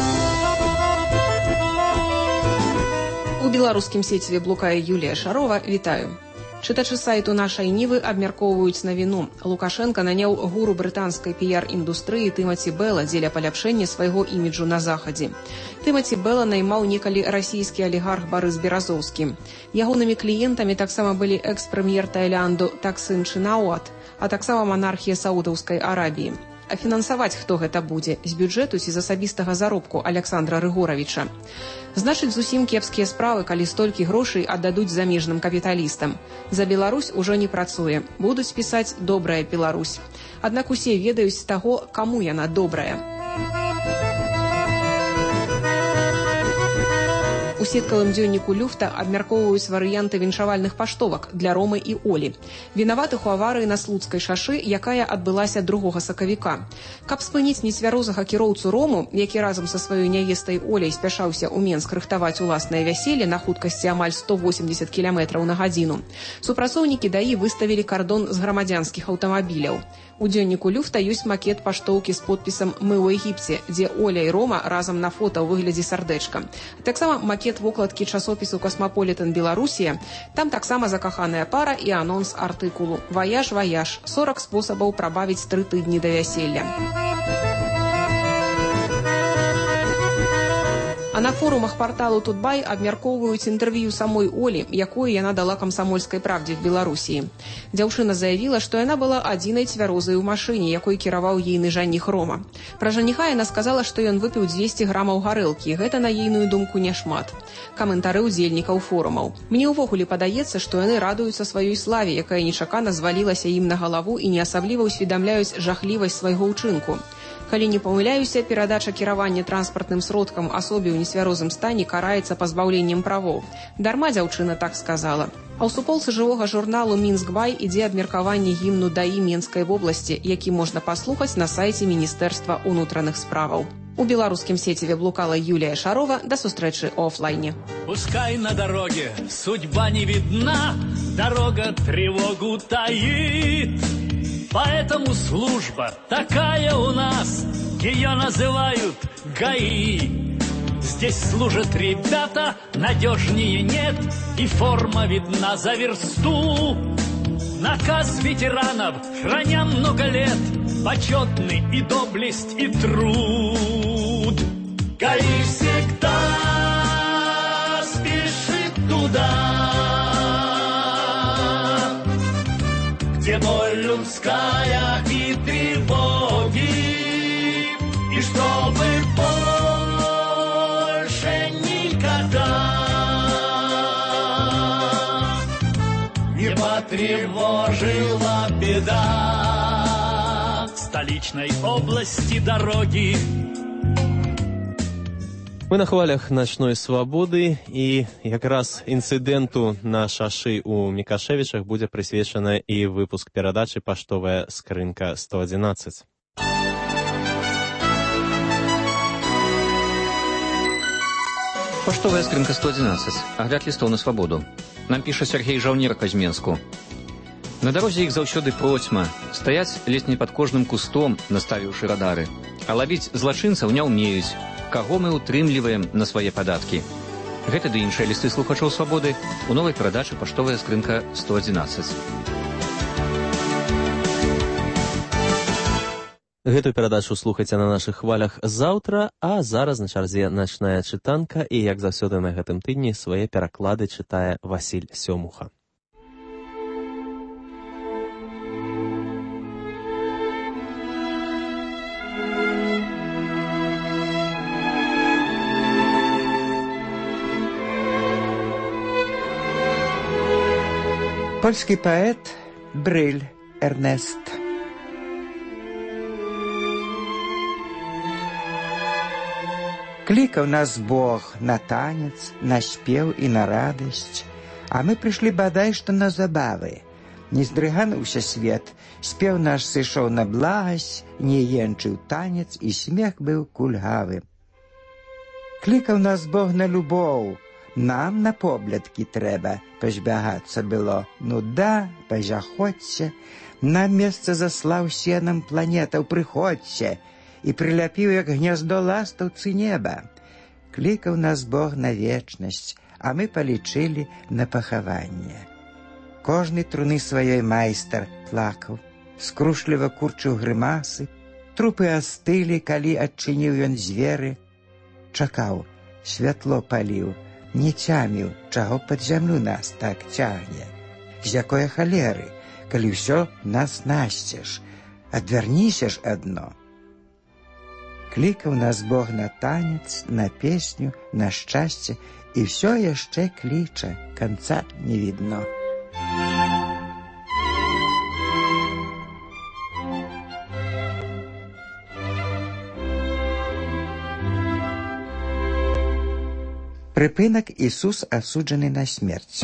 У беларускім сеціве блукае Юлія Шарова. Вітаю. Чытачы сайту нашай Нівы абмяркоўваюць навіну. Лукашенка наняў гуру брытанскай піяр-індустрыі Тымаці Бэла дзеля паляпшэння свайго іміджу на захадзе. Тымаці Бэла наймаў некалі расійскі алігарх Барыс Беразоўскі. Ягонымі кліентамі таксама былі экс-прэм'ер Таілянду Таксын Чинауат, а таксама манархія Саудаўскай Арабіі. А фінансаваць хто гэта будзе? З бюджэту ці з асабістага заробку Аляксандра Рыгоравіча. Значыць, зусім кепскія справы, калі столькі грошай аддадуць замежным капіталістам. За Беларусь ужо не працуе. Будуць пісаць «Добрая Беларусь». Аднак усе ведаюць таго, каму яна добрая. У сеткавым дзённіку Люфта абмяркоўваюць варыянты віншавальных паштовак для Ромы і Олі. Вінаватых у аварыі на Слуцкай шашы, якая адбылася другога сакавіка. Каб спыніць нецвярозага кіроўцу Рому, які разам са сваёй нявестай Оляй спяшаўся ў Менск рыхтаваць уласнае вяселле на хуткасці амаль сто восемдзесят кіламетраў на гадзіну, супрацоўнікі даі выставілі кардон з грамадзянскіх аўтамабіляў. У дзённіку Люфта ёсць макет паштоўкі з подпісам «Мы ў Егіпце», дзе Оля і Рома разам на фота ў выглядзе сардэчка. Таксама макет вокладкі часопісу «Касмаполітэн Беларусія». Там таксама закаханая пара і анонс артыкулу «Ваяж, ваяж. сорок спосабаў прабавіць тры тыдні да вяселля». А на форумах порталу «Тутбай» абмяркоўваюць інтэрв'ю самой Олі, якое яна дала камсамольскай правдзе в Беларусі. Дзяўчына заявіла, што яна была адзінай цвярозай у машыне, якой кіраваў ейны жаніх Рома. Пра жаніха яна сказала, што ён выпіў дзвесце грамаў гарэлкі. Гэта, на ейную думку, няшмат. Каментары ўдзельнікаў форумаў. Мне ўвогуле падаецца, што яны радуюцца сваёй славе, якая нечакана звалілася ім на галаву і неасабліва ўсведамляюць жахлівасць свайго ўчынку. Калі не памыляюся, перадача кіравання транспартным сродкам асобе ў несвярозым стане караецца пазбаўленнем правоў. Дарма дзяўчына так сказала. А ў суполцы жывога журналу «Мінскбай» ідзе абмеркаванне гімну даі Менскай вобласці, які можна паслухаць на сайце Міністэрства ўнутраных справаў. У беларускім сеціве блукала Юлія Шарова. До сустрэчы ў офлайне. Пускай на дороге судьба не видна, дорога тревогу таит. Поэтому служба такая у нас, ее называют ГАИ. Здесь служат ребята, надежнее нет, и форма видна за версту. Наказ ветеранов, храня много лет, почетный и доблесть, и труд. ГАИ всегда спешит туда, где боль людская и тревоги, и чтобы больше никогда не под тревожила беда. В столичной области дороги. Мы на хвалях начной свабоды, і якраз інцыдэнту на шашы ў Мікашевічах будзе прысвечаны і выпуск перадачы «Паштовая скрынка сто одиннадцать». Паштовая скрынка сто одиннадцать. Агляд лістоў на свабоду. Нам піша Сергей Жаўнер Казьменску. На дарозе іх заўсёды процьма. Стаяць ледзь не пад кожным кустом, наставіўшы радары. А лавіць злачынцаў не ўмеюць. Каго мы утрымліваем на свае падаткі. Гэта ды іншыя лісты слухачоў свабоды у новай перадачы «Паштовая скрынка сто одиннадцать». Гэтую перадачу слухайце на нашых хвалях заўтра, а зараз на чарзе начная чытанка, і як заўсёды на гэтым тыдні свае пераклады чытае Васіль Сёмуха. Польский поэт Брыль Эрнест. Клікаў нас Бог на танец, на спеў і на радасць, а мы прыйшлі бадай што на забавы. Не здрыгануўся свет, спеў наш сышоў на благасць, не енчыў танец, і смех быў кульгавы. Клікаў нас Бог на любоў, нам на поблядкі трэба пазбягацца было. Ну да, пазаходзьце, нам месца заслаў сенам планетаў, прыходзьце, і прыляпіў, як гняздо ластаўцы неба. Клікаў нас Бог на вечнасць, а мы палічылі на пахаванне. Кожны труны сваёй майстар плакаў, скрушліва курчыў грымасы, трупы астылі, калі адчыніў ён дзверы. Чакаў, святло паліў, не цяміў, чаго пад зямлю нас так цягне. З якое халеры, калі ўсё нас насцеж, адвярніся ж адно. Клікаў нас Бог на танец, на песню, на шчасце, і ўсё яшчэ кліча, канца не відно. Прыпынак Ісус асуджаны на смерць.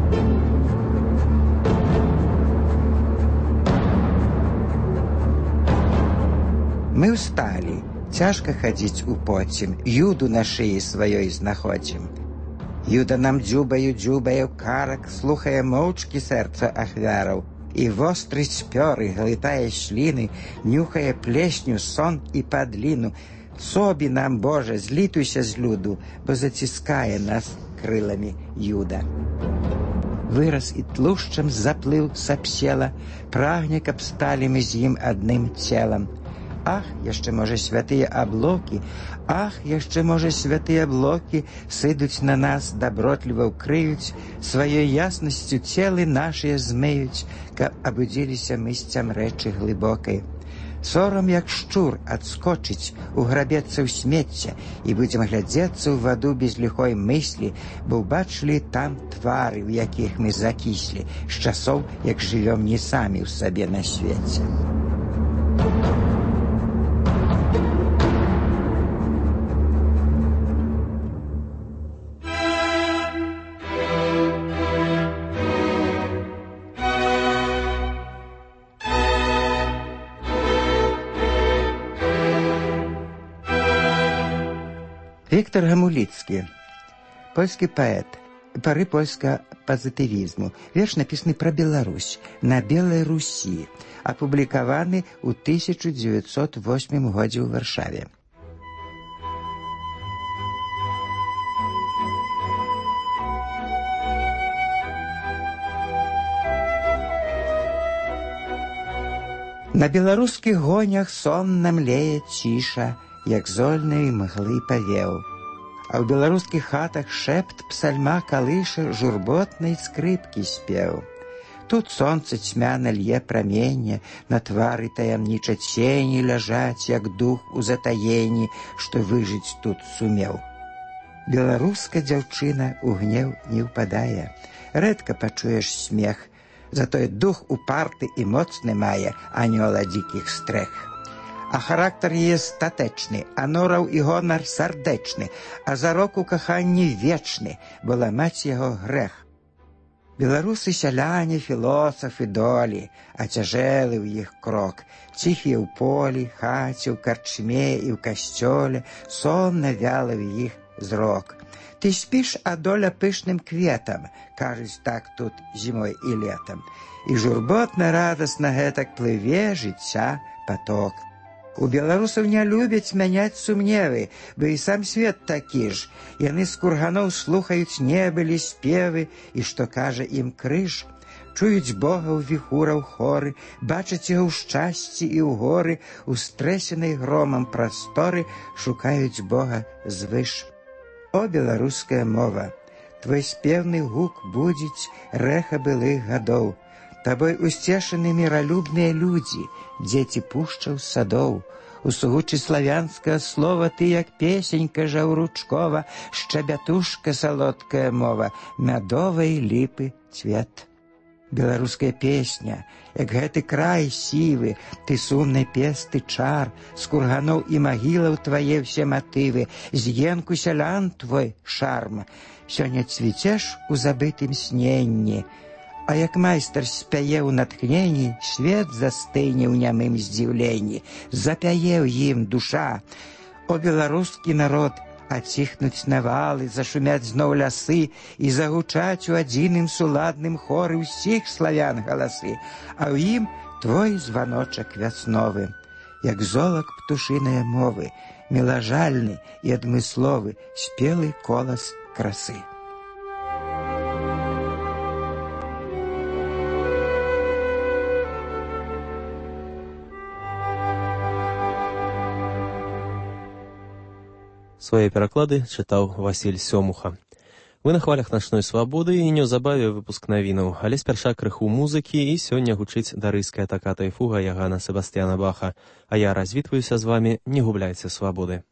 Мы ўсталі, цяжка хадзіць у поцем, Юду на шыі сваёй знаходзім. Юда нам дзюбаю дзюбае карак, слухае моўчкі сэрца ахвяраў, і востры спёры глытае сліны, нюхае плесню, сон і падліну. Собі нам, Боже, злітуйся з люду, бо заціскае нас крыламі Юда. Вырас і тлушчам заплыў сапсела, прагне, каб сталі мы з ім адным целам. Ах, яшчэ, можа, святыя аблокі, ах, яшчэ, можа, святыя аблокі сыдуць на нас, дабротліва ўкрыюць, сваёй яснасцю целы нашыя змыюць, каб абудзіліся мы з цямрэчы глыбокай. Сорам, як шчур, адскочыць, уграбецца ў смецце, і будзем глядзецца ў ваду без ліхой мыслі, бо ўбачылі там твары, у якіх мы закіслі, з часоў, як жывём не самі ў сабе на свеце. Віктор Гамуліцкі, польскі паэт, пары польскага пазітывізму. Верш напісаны пра Беларусь, на Белай Русі, апублікаваны ў тысяча дзевяцьсот восьмым годзе ў Варшаве. На беларускіх гонях сонна млее ціша, як зольнай мглы павеў. А ў беларускіх хатах шэпт псальма калыша журботнай скрыпкі спеў. Тут сонца цьмяна лье праменне, на твары таямніча цені ляжаць, як дух у затаенні, што выжыць тут сумеў. Беларуска дзяўчына ў гнеў не ўпадае, рэдка пачуеш смех, Затое дух упарты і моцны мае анёла дзікіх стрэх. А характар яе статечны, а нораў і гонар сардэчны, а зарок у каханні вечны, бо ламаць яго грэх. Беларусы сяляне, філосафы долі, а цяжэлы ў іх крок, ціхія ў полі, хаце, ў карчме і ў касцёле, сонна вялы ў іх зрок. Ты спіш, а доля пышным кветам, кажуць так тут зімой і летам. І журботна радасна гэтак плыве жыцця паток. У беларусаў не любяць мяняць сумневы, бо і сам свет такі ж. Яны з курганоў слухаюць небылі, спевы, і што кажа ім крыж. Чуюць Бога ў віхураў хоры, бачаць яго ў шчасці і ў горы, у стрэсенай громам прасторы шукаюць Бога звыш. О, беларуская мова, твой спевны гук будзіць рэха былых гадоў. Табой усцешаны міралюбныя людзі, дзеці пушчаў садоў. У сугучы славянскае слова ты, як песенька жаўручкова, шчабятушка салодкая мова, мядовай ліпы цвет. Беларуская песня, як гэты край сівы, ты сумны песты чар, з курганоў і магілаў твае ўсе матывы, з енку сялян твой шарм. Сёння цвіцеш у забытым сненні, а як майстар спяе ў натхненні, свет застыне ў нямым здзіўленні, запяе ў ім душа. О, беларускі народ, аціхнуць навалы, зашумяць зноў лясы і загучаць у адзіным суладным хоры ўсіх славян галасы, а ў ім твой званочак вясновы, як золак птушыныя мовы, міложальны і адмысловы, спелы колас красы. Свае пераклады чытаў Васіль Сёмуха. Вы на хвалях начной свабоды і неўзабаве выпуск навінаў, але спярша крыху музыкі і сёння гучыць дарыйская таката і фуга Ягана Себастьяна Баха. А я развітваюся з вамі, не губляйце свабоды.